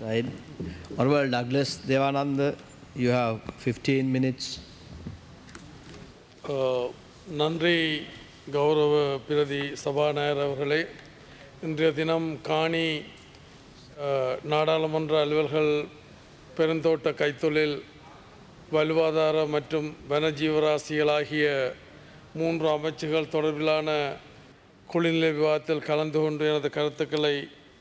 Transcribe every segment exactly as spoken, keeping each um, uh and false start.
Right. Honorable Douglas Devananda, you have fifteen minutes. நன்றி கௌரவ பிரதி சபாநாயகர் அவர்களே. இன்றைய தினம் காணி நாடாளுமன்ற அலுவல்கள் பெருந்தோட்ட கைத்தொழில் வாழ்வாதார மற்றும் வனஜீவராசிகள் ஆகிய மூன்று அமைச்சுகள் தொடர்பிலான குழுநிலை விவாதத்தில் கலந்து கொண்டு எனது கருத்துக்களை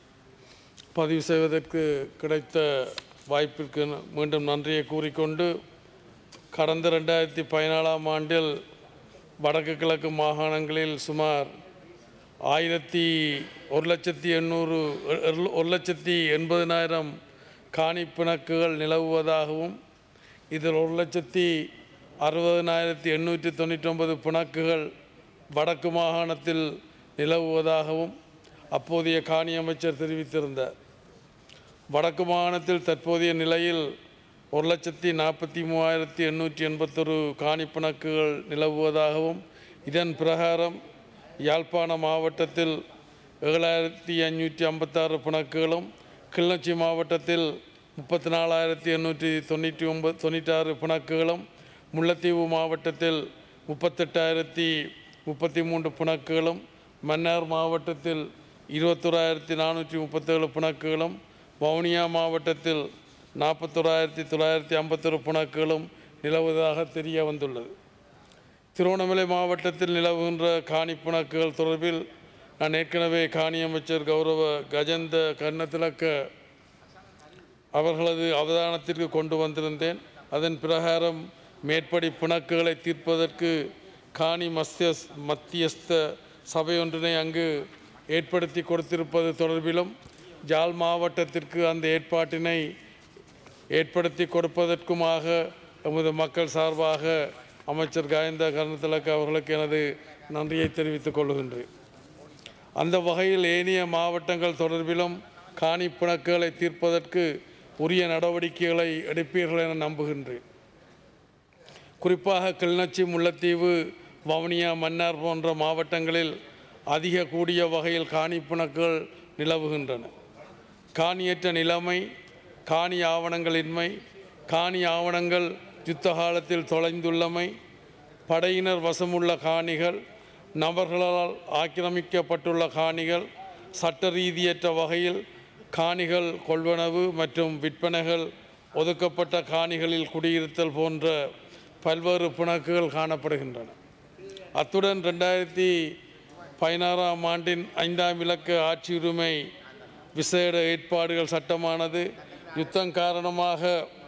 பதிவு செய்வதற்கு கிடைத்த வாய்ப்பிற்கு மீண்டும் நன்றியை கூறிக்கொண்டு, கடந்த ரெண்டாயிரத்தி பதினாலாம் ஆண்டில் வடக்கு கிழக்கு மாகாணங்களில் சுமார் ஆயிரத்தி ஒரு லட்சத்தி எண்ணூறு ஒரு லட்சத்தி எண்பதினாயிரம் காணி பிணக்குகள் நிலவுவதாகவும், இதில் ஒரு லட்சத்தி அறுபதினாயிரத்தி எண்ணூற்றி தொண்ணூற்றி ஒன்பது பிணக்குகள் வடக்கு மாகாணத்தில் நிலவுவதாகவும் அப்போதைய காணி அமைச்சர் தெரிவித்திருந்தார். வடக்கு மாகாணத்தில் தற்போதைய நிலையில் ஒரு லட்சத்தி நாற்பத்தி மூவாயிரத்தி எண்ணூற்றி எண்பத்தொரு காணி பிணக்குகள் நிலவுவதாகவும், இதன் பிரகாரம் யாழ்ப்பாண மாவட்டத்தில் ஏழாயிரத்தி ஐநூற்றி ஐம்பத்தாறு பிணக்குகளும், கிளிநொச்சி மாவட்டத்தில் முப்பத்தி நாலாயிரத்தி எண்ணூற்றி தொண்ணூற்றி ஒன்பது தொண்ணூற்றாறு பிணக்குகளும், முல்லைத்தீவு மாவட்டத்தில் முப்பத்தெட்டாயிரத்தி முப்பத்தி மூன்று பிணக்குகளும், மன்னார் மாவட்டத்தில் இருபத்தோராயிரத்தி நானூற்றி முப்பத்தேழு பிணக்குகளும், வவுனியா மாவட்டத்தில் நாற்பத்தோராயிரத்தி தொள்ளாயிரத்தி ஐம்பத்தொரு பிணக்குகளும் நிலவுவதாக தெரிய வந்துள்ளது. திருவண்ணாமலை மாவட்டத்தில் நிலவுகின்ற காணி பிணக்குகள் தொடர்பில் நான் ஏற்கனவே காணி அமைச்சர் கௌரவ கஜந்த கர்ணதிலக்க அவர்களது அவதானத்திற்கு கொண்டு வந்திருந்தேன். அதன் பிரகாரம் மேற்படி பிணக்குகளை தீர்ப்பதற்கு காணி மத்திய மத்தியஸ்த சபையொன்றினை அங்கு ஏற்படுத்தி கொடுத்திருப்பது தொடர்பிலும், ஜாழ் மாவட்டத்திற்கு அந்த ஏற்பாட்டினை ஏற்படுத்தி கொடுப்பதற்குமாக எமது மக்கள் சார்பாக அமைச்சர் கஜந்த கர்ணதிலக்க அவர்களுக்கு எனது நன்றியை தெரிவித்துக் கொள்கின்றேன். அந்த வகையில் ஏனைய மாவட்டங்கள் தொடர்பிலும் காணி பிணக்குகளை தீர்ப்பதற்கு உரிய நடவடிக்கைகளை எடுப்பீர்கள் என நம்புகின்றேன். குறிப்பாக கிளிநொச்சி, முல்லைத்தீவு, வவுனியா, மன்னார் போன்ற மாவட்டங்களில் அதிக கூடிய வகையில் காணி பிணக்குகள் நிலவுகின்றன. காணியற்ற நிலைமை, காணி ஆவணங்களின்மை, காணி ஆவணங்கள் யுத்த காலத்தில் தொலைந்துள்ளமை, படையினர் வசமுள்ள காணிகள், நபர்களால் ஆக்கிரமிக்கப்பட்டுள்ள காணிகள், சட்ட ரீதியற்ற வகையில் காணிகள் கொள்வனவு மற்றும் விற்பனைகள், ஒதுக்கப்பட்ட காணிகளில் குடியிருத்தல் போன்ற பல்வேறு பிணக்குகள் காணப்படுகின்றன. அத்துடன் ரெண்டாயிரத்தி பதினாறாம் ஆண்டின் ஐந்தாம் இலக்க ஆட்சியுரிமை விசேட ஏற்பாடுகள் சட்டமானது யுத்தம் காரணமாக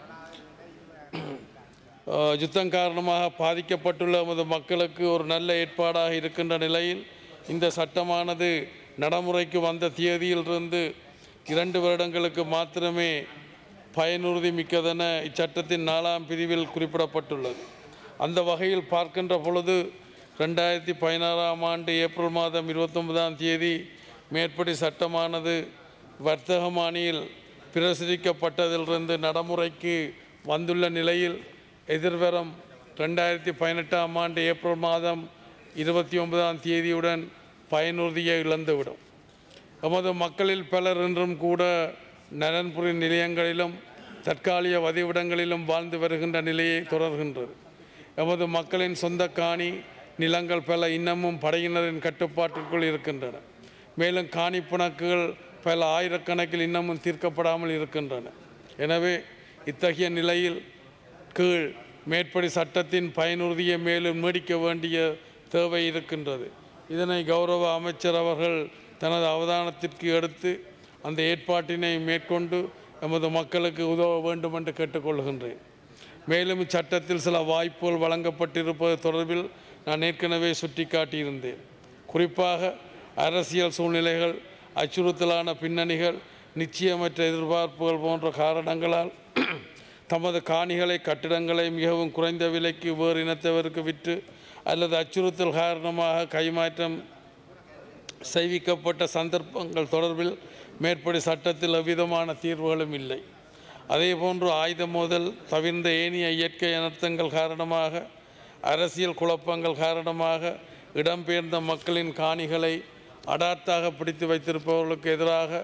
யுத்தம் காரணமாக பாதிக்கப்பட்டுள்ள நமது மக்களுக்கு ஒரு நல்ல ஏற்பாடாக இருக்கின்ற நிலையில், இந்த சட்டமானது நடைமுறைக்கு வந்த தேதியிலிருந்து இரண்டு வருடங்களுக்கு மாத்திரமே பயனுறுதி மிக்கதென இச்சட்டத்தின் நாலாம் பிரிவில் குறிப்பிடப்பட்டுள்ளது. அந்த வகையில் பார்க்கின்ற பொழுது ரெண்டாயிரத்தி பதினாறாம் ஆண்டு ஏப்ரல் மாதம் இருபத்தொன்பதாம் தேதி மேற்படி சட்டமானது வர்த்தகமானியில் பிரசுரிக்கப்பட்டதிலிருந்து நடைமுறைக்கு வந்துள்ள நிலையில், எதிர்வரும் ரெண்டாயிரத்தி பதினெட்டாம் ஆண்டு ஏப்ரல் மாதம் இருபத்தி ஒன்பதாம் தேதியுடன் பயனுறுதியை இழந்துவிடும். எமது மக்களில் பலர் இன்றும் கூட நலன்புரி நிலையங்களிலும் தற்காலிக வதிவிடங்களிலும் வாழ்ந்து வருகின்ற நிலையை தொடர்கின்றது. எமது மக்களின் சொந்த காணி நிலங்கள் பல இன்னமும் படையினரின் கட்டுப்பாட்டிற்குள் இருக்கின்றன. மேலும் காணி பிணக்குகள் பல ஆயிரக்கணக்கில் இன்னமும் தீர்க்கப்படாமல் இருக்கின்றன. எனவே இத்தகைய நிலையில் கீழ் மேற்படி சட்டத்தின் பயனுறுதியை மேலும் நீடிக்க வேண்டிய தேவை இருக்கின்றது. இதனை கௌரவ அமைச்சர் அவர்கள் தனது அவதானத்திற்கு எடுத்து அந்த ஏற்பாட்டினை மேற்கொண்டு எமது மக்களுக்கு உதவ வேண்டும் என்று கேட்டுக்கொள்கின்றேன். மேலும் இச்சட்டத்தில் சில வாய்ப்புகள் வழங்கப்பட்டிருப்பது தொடர்பில் நான் ஏற்கனவே சுட்டிக்காட்டியிருந்தேன். குறிப்பாக அரசியல் சூழ்நிலைகள், அச்சுறுத்தலான பின்னணிகள், நிச்சயமற்ற எதிர்பார்ப்புகள் போன்ற காரணங்களால் தமது காணிகளை, கட்டிடங்களை மிகவும் குறைந்த விலைக்கு வேறு இனத்தவருக்கு விற்று அல்லது அச்சுறுத்தல் காரணமாக கைமாற்றம் செய்விக்கப்பட்ட சந்தர்ப்பங்கள் தொடர்பில் மேற்படி சட்டத்தில் எவ்விதமான தீர்வுகளும் இல்லை. அதேபோன்று ஆயுத மோதல் தவிர்ந்த ஏனைய இயற்கை அனர்த்தங்கள் காரணமாக, அரசியல் குழப்பங்கள் காரணமாக இடம்பெயர்ந்த மக்களின் காணிகளை அடாத்தாக பிடித்து வைத்திருப்பவர்களுக்கு எதிராக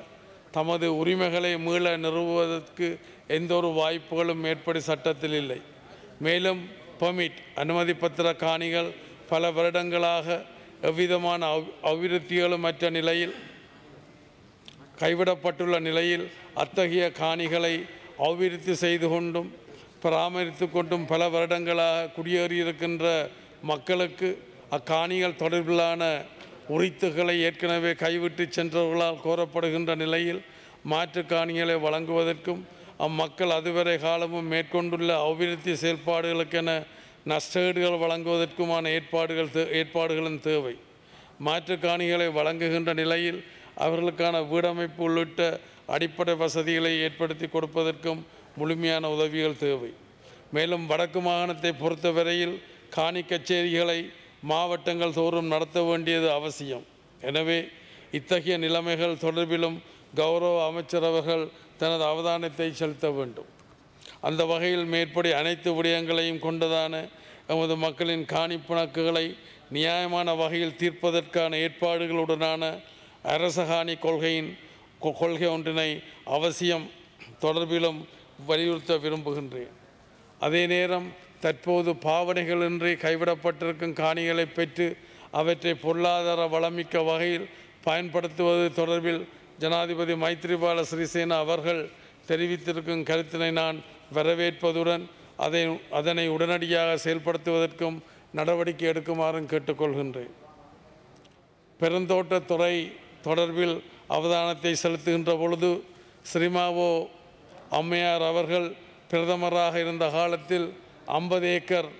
தமது உரிமைகளை மீள நிறுவுவதற்கு எந்த ஒரு வாய்ப்புகளும் மேற்படி சட்டத்தில் இல்லை. மேலும் பெர்மிட் அனுமதி பத்திர காணிகள் பல வருடங்களாக எவ்விதமான அவ் அபிவிருத்திகளும் மற்ற நிலையில் கைவிடப்பட்டுள்ள நிலையில் அத்தகைய காணிகளை அபிவிருத்தி செய்து கொண்டும் பராமரித்து கொண்டும் பல வருடங்களாக குடியேறியிருக்கின்ற மக்களுக்கு அக்காணிகள் தொடர்பிலான உரித்துகளை ஏற்கனவே கைவிட்டு சென்றவர்களால் கோரப்படுகின்ற நிலையில் மாற்று காணிகளை வழங்குவதற்கும் அம்மக்கள் அதுவரை காலமும் மேற்கொண்டுள்ள அபிவிருத்தி செயல்பாடுகளுக்கென நஷ்டஈடுகள் வழங்குவதற்குமான ஏற்பாடுகள் ஏற்பாடுகளும் தேவை. மாற்று காணிகளை வழங்குகின்ற நிலையில் அவர்களுக்கான வீடமைப்பு உள்ளிட்ட அடிப்படை வசதிகளை ஏற்படுத்தி கொடுப்பதற்கும் முழுமையான உதவிகள் தேவை. மேலும் வடக்கு மாகாணத்தை பொறுத்தவரையில் காணி கச்சேரிகளை மாவட்டங்கள் தோறும் நடத்த வேண்டியது அவசியம். எனவே இத்தகைய நிலைமைகள் தொடர்பிலும் கௌரவ அமைச்சர் அவர்கள் தனது அவதானத்தை செலுத்த வேண்டும். அந்த வகையில் மேற்படி அனைத்து விடயங்களையும் கொண்டதான எமது மக்களின் காணி பிணக்குகளை நியாயமான வகையில் தீர்ப்பதற்கான ஏற்பாடுகளுடனான அரச காணி கொள்கையின் கொள்கை ஒன்றினை அவசியம் தொடர்பிலும் வலியுறுத்த விரும்புகின்றேன். அதே நேரம் தற்போது பாவனைகளின்றி கைவிடப்பட்டிருக்கும் காணிகளை பெற்று அவற்றை பொருளாதார வளமிக்க வகையில் பயன்படுத்துவது தொடர்பில் ஜனாதிபதி மைத்ரிபால சிறிசேன அவர்கள் தெரிவித்திருக்கும் கருத்தினை நான் வரவேற்பதுடன் அதை அதனை உடனடியாக செயல்படுத்துவதற்கும் நடவடிக்கை எடுக்குமாறும் கேட்டுக்கொள்கின்றேன். பெருந்தோட்டத்துறை தொடர்பில் அவதானத்தை செலுத்துகின்ற பொழுது ஸ்ரீமாவோ அம்மையார் அவர்கள் பிரதமராக இருந்த காலத்தில் ஐம்பது ஏக்கர்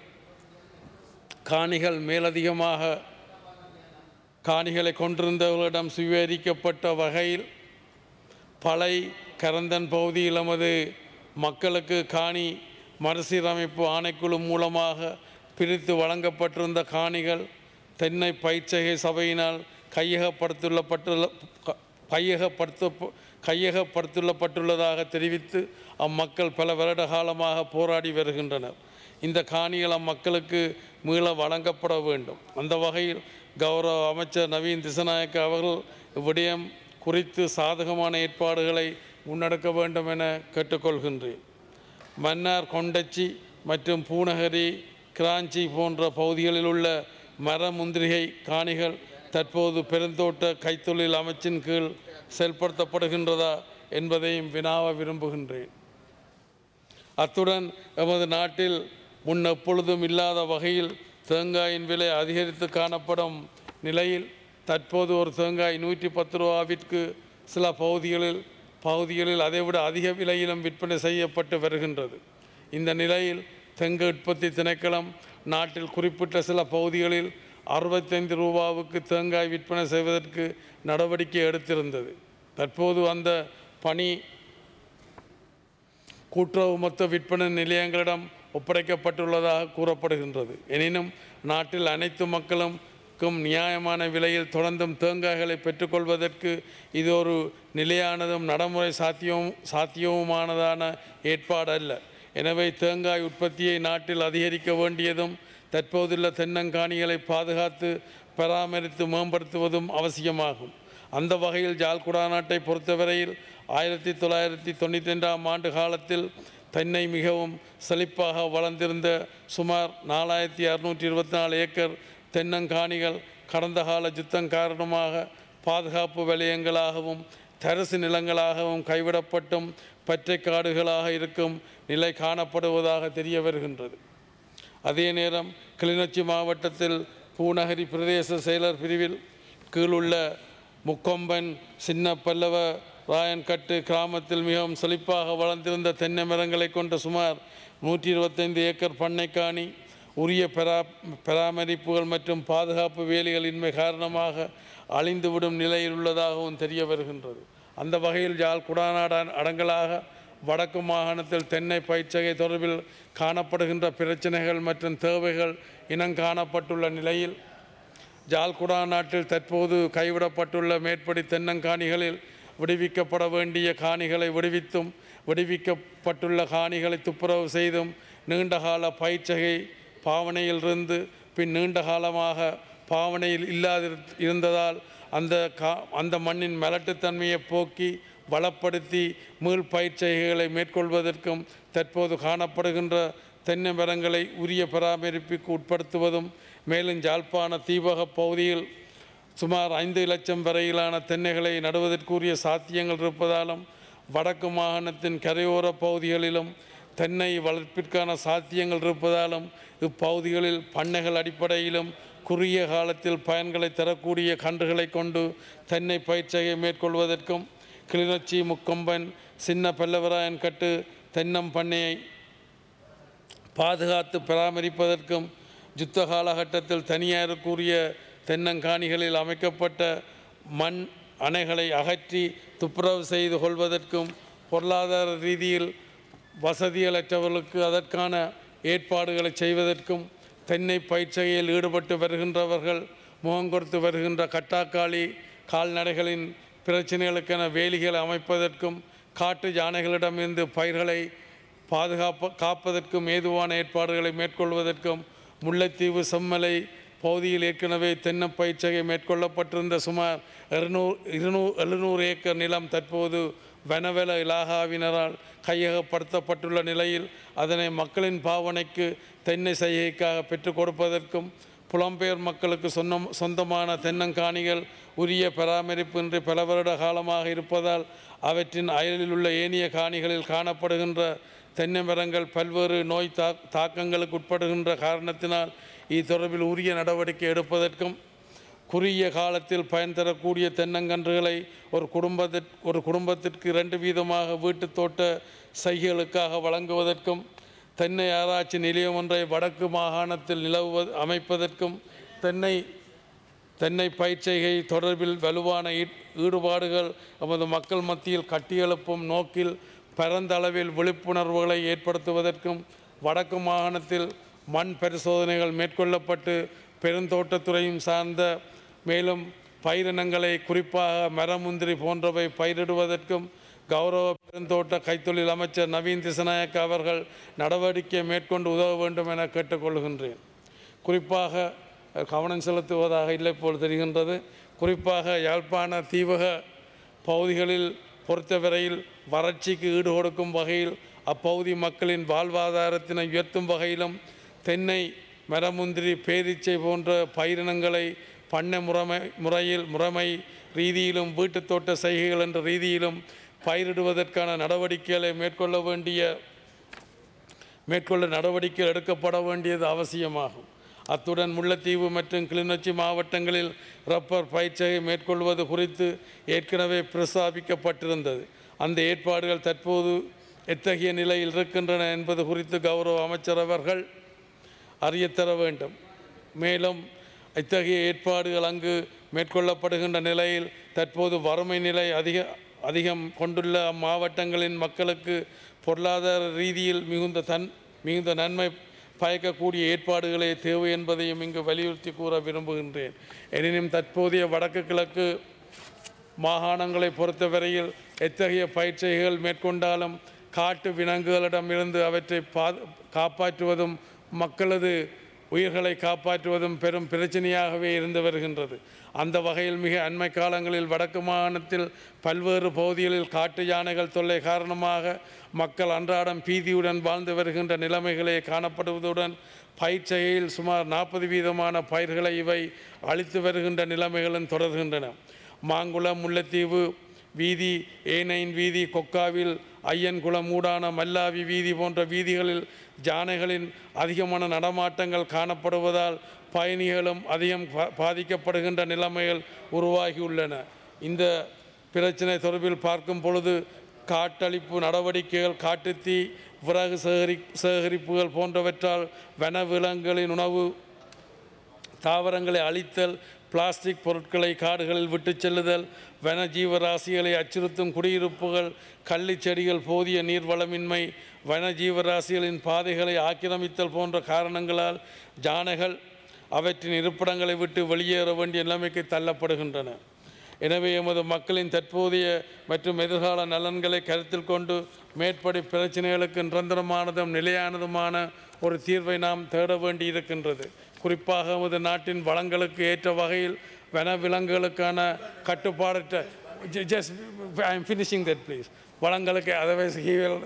காணிகள் மேலதிகமாக காணிகளை கொண்டிருந்தவர்களிடம் சுவீகரிக்கப்பட்ட வகையில் பளை கரந்தன் பகுதியில் நமது மக்களுக்கு காணி மறுசீரமைப்பு ஆணைக்குழு மூலமாக பிரித்து வழங்கப்பட்டிருந்த காணிகள் தென்னை பயிற்சகை சபையினால் கையகப்படுத்தப்பட்டுள்ள கையகப்படுத்த கையகப்படுத்தப்பட்டுள்ளதாக தெரிவித்து அம்மக்கள் பல வருட காலமாக போராடி வருகின்றனர். இந்த காணிகள் அம்மக்களுக்கு மீள வழங்கப்பட வேண்டும். அந்த வகையில் கௌரவ அமைச்சர் நவீன் திசநாயக்க அவர்கள் இவ்விடயம் குறித்து சாதகமான ஏற்பாடுகளை முன்னெடுக்க வேண்டும் என கேட்டுக்கொள்கின்றேன். மன்னார் கொண்டச்சி மற்றும் பூநகரி கிராஞ்சி போன்ற பகுதிகளில் உள்ள மர முந்திரிகை காணிகள் தற்போது பெருந்தோட்ட கைத்தொழில் அமைச்சின் கீழ் செயல்படுத்தப்படுகின்றதா என்பதையும் வினாவ விரும்புகின்றேன். அத்துடன் எமது நாட்டில் முன் எப்பொழுதும் இல்லாத வகையில் தேங்காயின் விலை அதிகரித்து காணப்படும் நிலையில் தற்போது ஒரு தேங்காய் நூற்றி பத்து ரூபாவிற்கு சில பகுதிகளில் பகுதிகளில் அதைவிட அதிக விலையிலும் விற்பனை செய்யப்பட்டு வருகின்றது. இந்த நிலையில் தெங்கு உற்பத்தி திணைக்களம் நாட்டில் குறிப்பிட்ட சில பகுதிகளில் அறுபத்தைந்து ரூபாவுக்கு தேங்காய் விற்பனை செய்வதற்கு நடவடிக்கை எடுத்திருந்தது. தற்போது அந்த பணி கூட்டுறவு மொத்த விற்பனை நிலையங்களிடம் ஒப்படைக்கப்பட்டுள்ளதாக கூறப்படுகின்றது. எனினும் நாட்டில் அனைத்து மக்களுக்கும் நியாயமான விலையில் தொடர்ந்தும் தேங்காய்களை பெற்றுக்கொள்வதற்கு இது ஒரு நிலையானதும் நடைமுறை சாத்தியமும் சாத்தியவுமானதான ஏற்பாடு அல்ல. எனவே தேங்காய் உற்பத்தியை நாட்டில் அதிகரிக்க வேண்டியதும் தற்போதுள்ள தென்னங்காணிகளை பாதுகாத்து பராமரித்து மேம்படுத்துவதும் அவசியமாகும். அந்த வகையில் ஜாழ் குடாநாட்டை பொறுத்தவரையில் ஆயிரத்தி தொள்ளாயிரத்தி தொண்ணூற்றி ரெண்டாம் ஆண்டு காலத்தில் தென்னை மிகவும் செழிப்பாக வளர்ந்திருந்த சுமார் நாலாயிரத்தி அறுநூற்றி இருபத்தி நாலு ஏக்கர் தென்னங்காணிகள் கடந்த கால யுத்தம் காரணமாக பாதுகாப்பு வலயங்களாகவும் தரிசு நிலங்களாகவும் கைவிடப்பட்டும் பற்றைக்காடுகளாக இருக்கும் நிலை காணப்படுவதாக தெரிய வருகின்றது. அதே நேரம் கிளிநொச்சி மாவட்டத்தில் பூநகரி பிரதேச செயலர் பிரிவில் கீழுள்ள முக்கொம்பன் சின்ன பல்லவ ராயன்கட்டு கிராமத்தில் மிகவும் செழிப்பாக வளர்ந்திருந்த தென்னை மரங்களை கொண்ட சுமார் நூற்றி இருபத்தைந்து ஏக்கர் பண்ணைக்காணி உரிய பரா பராமரிப்புகள் மற்றும் பாதுகாப்பு வேலிகளின்மை காரணமாக அழிந்துவிடும் நிலையில் உள்ளதாகவும் தெரிய வருகின்றது. அந்த வகையில் யாழ் குடாநாடு அடங்கலாக வடக்கு மாகாணத்தில் தென்னை பயிற்சகை தொடர்பில் காணப்படுகின்ற பிரச்சனைகள் மற்றும் தேவைகள் இனங்காணப்பட்டுள்ள நிலையில் யாழ் குடாநாட்டில் தற்போது கைவிடப்பட்டுள்ள மேற்படி தென்னங்காணிகளில் விடுவிக்கப்பட வேண்டிய காணிகளை விடுவித்தும் விடுவிக்கப்பட்டுள்ள காணிகளை துப்புரவு செய்தும் நீண்டகால பயிற்சகை பாவனையிலிருந்து பின் நீண்ட காலமாக பாவனையில் இல்லாது இருந்ததால் அந்த கா அந்த மண்ணின் மலட்டுத்தன்மையை போக்கி வளப்படுத்தி மீள் பயிற்சிகளை மேற்கொள்வதற்கும் தற்போது காணப்படுகின்ற தென்னை மரங்களை உரிய பராமரிப்புக்கு உட்படுத்துவதும் மேலும் யாழ்ப்பாண தீபக பகுதியில் சுமார் ஐந்து லட்சம் வரையிலான தென்னைகளை நடுவதற்குரிய சாத்தியங்கள் இருப்பதாலும் வடக்கு மாகாணத்தின் கரையோர பகுதிகளிலும் தென்னை வளர்ப்பிற்கான சாத்தியங்கள் இருப்பதாலும் இப்பகுதிகளில் பண்ணைகள் அடிப்படையிலும் குறுகிய காலத்தில் பயன்களை தரக்கூடிய கன்றுகளை கொண்டு தென்னை பயிற்சியை மேற்கொள்வதற்கும் கிளிநொச்சி முக்கொம்பன் சின்ன பல்லவராயன் கட்டு தென்னம் பண்ணையை பாதுகாத்து பராமரிப்பதற்கும் யுத்த காலகட்டத்தில் தனியாருக்குரிய தென்னங்காணிகளில் அமைக்கப்பட்ட மண் அணைகளை அகற்றி துப்புரவு செய்து கொள்வதற்கும் பொருளாதார ரீதியில் வசதிகளற்றவர்களுக்கு அதற்கான ஏற்பாடுகளை செய்வதற்கும் தென்னை பயிற்சியில் ஈடுபட்டு வருகின்றவர்கள் முகங்கொடுத்து வருகின்ற கட்டாக்காளி கால்நடைகளின் பிரச்சனைகளுக்கென வேலிகளை அமைப்பதற்கும் காட்டு யானைகளிடமிருந்து பயிர்களை பாதுகாப்ப காப்பதற்கும் ஏதுவான ஏற்பாடுகளை மேற்கொள்வதற்கும் முல்லைத்தீவு செம்மலை பகுதியில் ஏற்கனவே தென்னை பயிற்சியை மேற்கொள்ளப்பட்டிருந்த சுமார் இருநூறு இருநூறு எழுநூறு ஏக்கர் நிலம் தற்போது வனவள இலாகாவினரால் கையகப்படுத்தப்பட்டுள்ள நிலையில் அதனை மக்களின் பாவனைக்கு தென்னை செய்கைக்காக பெற்றுக் கொடுப்பதற்கும் புலம்பெயர் மக்களுக்கு சொன்ன சொந்தமான தென்னங்காணிகள் உரிய பராமரிப்பின்றி பல வருட காலமாக இருப்பதால் அவற்றின் அயலில் உள்ள ஏனைய காணிகளில் காணப்படுகின்ற தென்னை மரங்கள் பல்வேறு நோய் தா தாக்கங்களுக்கு உட்படுகின்ற காரணத்தினால் இத்தொடர்பில் உரிய நடவடிக்கை எடுப்பதற்கும் குறுகிய காலத்தில் பயன் தரக்கூடிய தென்னங்கன்றுகளை ஒரு குடும்பத்திற்கு ஒரு குடும்பத்திற்கு இரண்டு வீதமாக வீட்டு தோட்ட சைகைகளுக்காக வழங்குவதற்கும் தென்னை ஆராய்ச்சி நிலையம் ஒன்றை வடக்கு மாகாணத்தில் நிலவுவ அமைப்பதற்கும் தென்னை தென்னை பயிற்சிகை தொடர்பில் வலுவான ஈடுபாடுகள் நமது மக்கள் மத்தியில் கட்டியெழுப்பும் நோக்கில் பரந்த அளவில் விழிப்புணர்வுகளை ஏற்படுத்துவதற்கும் வடக்கு மாகாணத்தில் மண் பரிசோதனைகள் மேற்கொள்ளப்பட்டு பெருந்தோட்டத்துறையும் சார்ந்த மேலும் பயிரினங்களை குறிப்பாக மரமுந்திரி போன்றவை பயிரிடுவதற்கும் கௌரவ பெருந்தோட்ட கைத்தொழில் அமைச்சர் நவீன் திசநாயக்க அவர்கள் நடவடிக்கை மேற்கொண்டு உதவ வேண்டும் என கேட்டுக்கொள்கின்றேன். குறிப்பாக கவனம் செலுத்துவதாக இல்லை போல் தெரிகின்றது. குறிப்பாக யாழ்ப்பாண தீவக பகுதிகளில் பொறுத்தவரையில் வறட்சிக்கு ஈடு கொடுக்கும் வகையில் அப்பகுதி மக்களின் வாழ்வாதாரத்தினை உயர்த்தும் வகையிலும் தென்னை மரமுந்திரி பேரீச்சை போன்ற பயிரினங்களை பண்ணை முறைமை முறையில் முறைமை ரீதியிலும் வீட்டு தோட்ட செய்கைகள் என்ற ரீதியிலும் பயிரிடுவதற்கான நடவடிக்கைகளை மேற்கொள்ள வேண்டிய மேற்கொள்ள நடவடிக்கை எடுக்கப்பட வேண்டியது அவசியமாகும். அத்துடன் முல்லைத்தீவு மற்றும் கிளிநொச்சி மாவட்டங்களில் ரப்பர் பயிற்சியை மேற்கொள்வது குறித்து ஏற்கனவே பிரஸ்தாபிக்கப்பட்டிருந்தது. அந்த ஏற்பாடுகள் தற்போது எத்தகைய நிலையில் இருக்கின்றன என்பது குறித்து கௌரவ அமைச்சர் அவர்கள் அறியத்தர வேண்டும். மேலும் இத்தகைய ஏற்பாடுகள் அங்கு மேற்கொள்ளப்படுகின்ற நிலையில் தற்போது வறுமை நிலை அதிக அதிகம் கொண்டுள்ள அம்மாவட்டங்களின் மக்களுக்கு பொருளாதார ரீதியில் மிகுந்த தன் மிகுந்த நன்மை பயக்கக்கூடிய ஏற்பாடுகளே தேவை என்பதையும் இங்கு வலியுறுத்தி கூற விரும்புகின்றேன். எனினும் தற்போதைய வடக்கு கிழக்கு மாகாணங்களை பொறுத்தவரையில் எத்தகைய பயிற்சிகள் மேற்கொண்டாலும் காட்டு விலங்குகளிடமிருந்து அவற்றை பா காப்பாற்றுவதும் மக்களது உயிர்களை காப்பாற்றுவதும் பெரும் பிரச்சனையாகவே இருந்து வருகின்றது. அந்த வகையில் மிக அண்மை காலங்களில் வடக்கு மாகாணத்தில் பல்வேறு பகுதிகளில் காட்டு யானைகள் தொல்லை காரணமாக மக்கள் அன்றாடம் பீதியுடன் வாழ்ந்து வருகின்ற நிலைமைகளே காணப்படுவதுடன் பயிற்சியில் சுமார் நாற்பது வீதமான பயிர்களை இவை அளித்து வருகின்ற நிலைமைகளும் தொடர்கின்றன. மாங்குளம், முல்லைத்தீவு வீதி, ஏனையின் வீதி, கொக்காவில் ஐயன்குளம் ஊடான மல்லாவி வீதி போன்ற வீதிகளில் யானைகளின் அதிகமான நடமாட்டங்கள் காணப்படுவதால் பயணிகளும் அதிகம் பாதிக்கப்படுகின்ற நிலைமைகள் உருவாகியுள்ளன. இந்த பிரச்சனை தொடர்பில் பார்க்கும் பொழுது காட்டழிப்பு நடவடிக்கைகள், காட்டுத்தீ, விறகு சேகரி சேகரிப்புகள் போன்றவற்றால் வனவிலங்குகளின் உணவு தாவரங்களை அழித்தல், பிளாஸ்டிக் பொருட்களை காடுகளில் விட்டு செல்லுதல், வன ஜீவராசிகளை அச்சுறுத்தும் குடியிருப்புகள், கள்ளி செடிகள், போதிய நீர்வளமின்மை, வன ஜீவராசிகளின் பாதைகளை ஆக்கிரமித்தல் போன்ற காரணங்களால் யானைகள் அவற்றின் இருப்பிடங்களை விட்டு வெளியேற வேண்டிய நிலைமைக்கு தள்ளப்படுகின்றன. எனவே எமது மக்களின் தற்போதைய மற்றும் எதிர்கால நலன்களை கருத்தில் கொண்டு மேற்படி பிரச்சனைகளுக்கு நிரந்தரமானதும் நிலையானதுமான ஒரு தீர்வை நாம் தேட வேண்டியிருக்கின்றது. குறிப்பாக எமது நாட்டின் வளங்களுக்கு ஏற்ற வகையில் வனவிலங்குகளுக்கான கட்டுப்பாடற்ற ju- just, I'm finishing that, please. வளங்களுக்கு otherwise he will.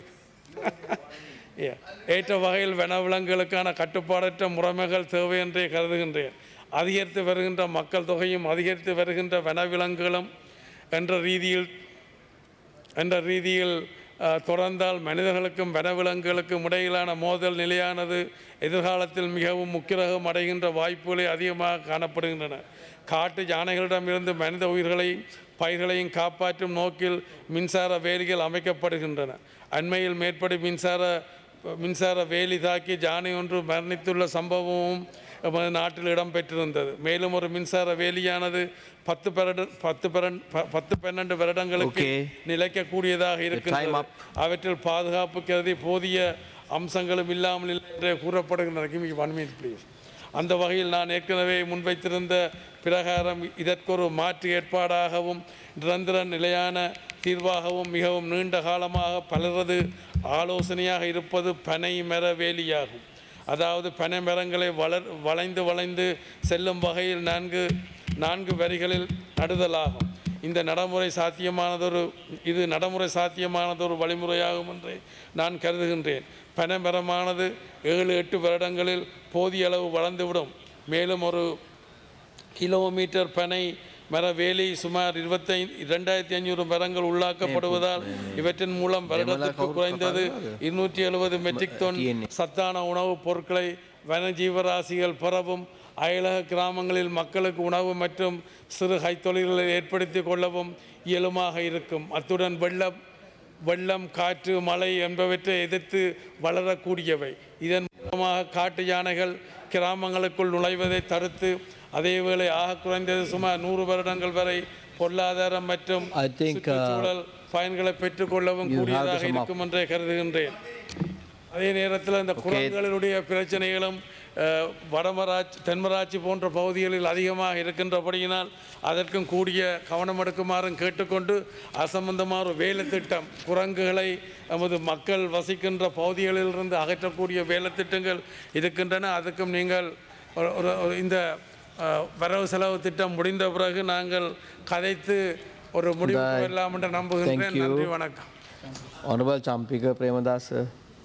Yeah. ஏற்ற வகையில் வனவிலங்குகளுக்கான கட்டுப்பாடற்ற முறைமைகள் தேவை என்றே கருதுகின்றேன். அதிகரித்து வருகின்ற மக்கள் தொகையும் அதிகரித்து வருகின்ற வனவிலங்குகளும் என்ற ரீதியில் என்ற ரீதியில் அஹ், தொடர்ந்தால் மனிதர்களுக்கும் வனவிலங்குகளுக்கும் இடையிலான மோதல் நிலையானது எதிர்காலத்தில் மிகவும் முக்கிரகம் அடைகின்ற வாய்ப்புகளே அதிகமாக காணப்படுகின்றன. காட்டு யானைகளிடமிருந்து மனித உயிர்களையும் பயிர்களையும் காப்பாற்றும் நோக்கில் மின்சார வேலிகள் அமைக்கப்படுகின்றன. அண்மையில் மேற்படி மின்சார மின்சார வேலி தாக்கி யானை ஒன்று மரணித்துள்ள சம்பவமும் நமது நாட்டில் இடம்பெற்றிருந்தது. மேலும் ஒரு மின்சார வேலியானது பத்து பரடு பத்து பரன் பத்து பன்னெண்டு வருடங்களுக்கு Okay. நிலைக்கக்கூடியதாக time இருக்கின்றது. up. அவற்றில் பாதுகாப்பு கருதி போதிய அம்சங்களும் இல்லாமல் இல்லை என்று கூறப்படுகின்றன. Give me one minute, please. அந்த வகையில் நான் ஏற்கனவே முன்வைத்திருந்த பிரகாரம் இதற்கொரு மாற்று ஏற்பாடாகவும் நிரந்தர நிலையான தீர்வாகவும் மிகவும் நீண்ட காலமாக பலரது ஆலோசனையாக இருப்பது பனை மர வேலியாகும். அதாவது பனை மரங்களை வளர் வளைந்து வளைந்து செல்லும் வகையில் நான்கு நான்கு வரிகளில் நடுதலாகும். இந்த நடைமுறை சாத்தியமானதொரு இது நடைமுறை சாத்தியமானதொரு வழிமுறையாகும் என்று நான் கருதுகின்றேன். பனை மரமானது ஏழு எட்டு வருடங்களில் போதிய அளவு வளர்ந்துவிடும். மேலும் ஒரு கிலோமீட்டர் பனை மர வேலி சுமார் இருபத்தைந்து இரண்டாயிரத்தி ஐநூறு மரங்கள் உள்ளாக்கப்படுவதால் இவற்றின் மூலம் வருடத்திற்கு குறைந்தது இருநூற்றி எழுபது மெட்ரிக் டன் சத்தான உணவுப் பொருட்களை வனஜீவராசிகள் பெறவும் அயலக கிராமங்களில் மக்களுக்கு உணவு மற்றும் சிறு கைத்தொழில்களை ஏற்படுத்தி கொள்ளவும் இயலுமாக இருக்கும். அத்துடன் வெள்ளம் வெள்ளம் காற்று மழை என்பவற்றை எதிர்த்து வளரக்கூடியவை. இதன் மூலமாக காட்டு யானைகள் கிராமங்களுக்குள் நுழைவதை தடுத்து அதேவேளை ஆக குறைந்தது சுமார் நூறு வருடங்கள் வரை பொருளாதாரம் மற்றும் I think, uh, சுற்றுச்சூழல் பயன்களை பெற்றுக்கொள்ளவும் you have to கூடியதாக sum up. இருக்கும் என்றே கருதுகின்றேன். அதே நேரத்தில் இந்த குரங்குகளுடைய பிரச்சனைகளும் அஹ், வடமராட்சி தென்மராட்சி போன்ற பகுதிகளில் அதிகமாக இருக்கின்றபடியினால் அதற்கும் கூடிய கவனம் எடுக்குமாறும் கேட்டுக்கொண்டு அசம்பந்தமான ஒரு வேலை திட்டம் குரங்குகளை நமது மக்கள் வசிக்கின்ற பகுதிகளிலிருந்து அகற்றக்கூடிய வேலை திட்டங்கள் இருக்கின்றன. அதுக்கும் நீங்கள் ஒரு- ஒரு ஒரு இந்த அஹ், வரவு செலவு திட்டம் முடிந்த பிறகு நாங்கள் கதைத்து ஒரு முடிவு Right. வரலாம் என்று நம்புகின்றேன். Thank you. நன்றி, வணக்கம். Honorable Champika Premadasa.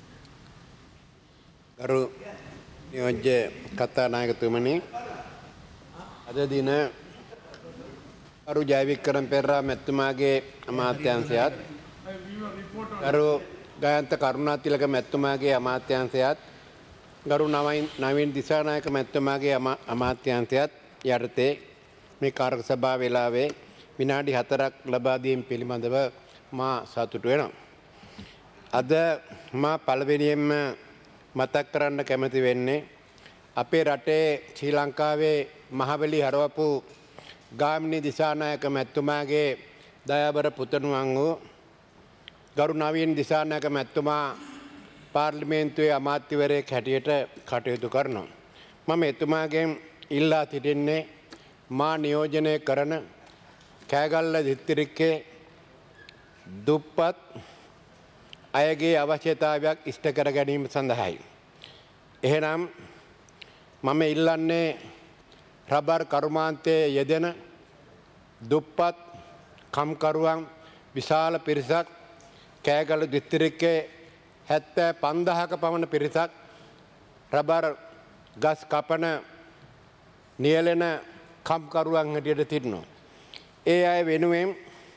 ගරු නියෝජ්‍ය කතානායකතුමනි අද දින ගරු ජයවික්‍රම පෙරේරා මැතිතුමාගේ අමාත්‍යාංශයත් ගරු ගයන්ත කරුණාතිලක මැතිතුමාගේ අමාත්‍යාංශයත් ගරු නවීන් නවීන් දිසානායක මැතිතුමාගේ අමා- අමාත්‍යාංශයත් යටතේ මේ කාර්ය සභා වේලාවේ විනාඩි හතරක් ලබා දීම පිළිබඳව මා සතුටු වෙනවා. අද මා පළවෙනියෙන්ම මතක් කරන්න කැමති වෙන්නේ අපේ රටේ ශ්‍රී ලංකාවේ මහවැලි හරවපු ගාමිණී දිසානායක මැතිතුමාගේ දයාබර පුතණුවන් වූ ගරු නවීන් දිසානායක මැතිතුමා පාර්ලිමේන්තුවේ අමාත්‍යවරයෙක් හැටියට කටයුතු කරනවා. මම එතුමාගෙන් ඉල්ලා සිටින්නේ මා නියෝජනය කරන කෑගල්ල දිස්ත්‍රික්කයේ දුප්පත් අයගේ අවශ්‍යතාවයක් ඉෂ්ට කර ගැනීම සඳහායි. එහෙනම් මම ඉල්ලන්නේ රබර් කර්මාන්තයේ යෙදෙන දුප්පත් කම්කරුවන් විශාල පිරිසක් කෑගල්ල දිස්ත්‍රික්කයේ හැත්තෑ පන්දහක පමණ පිරිසක් රබර් ගස් කපන නියැලෙන කම්කරුවන් හැටියට සිටිනවා. ඒ අය වෙනුවෙන්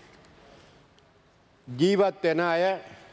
ජීවත් වෙන අය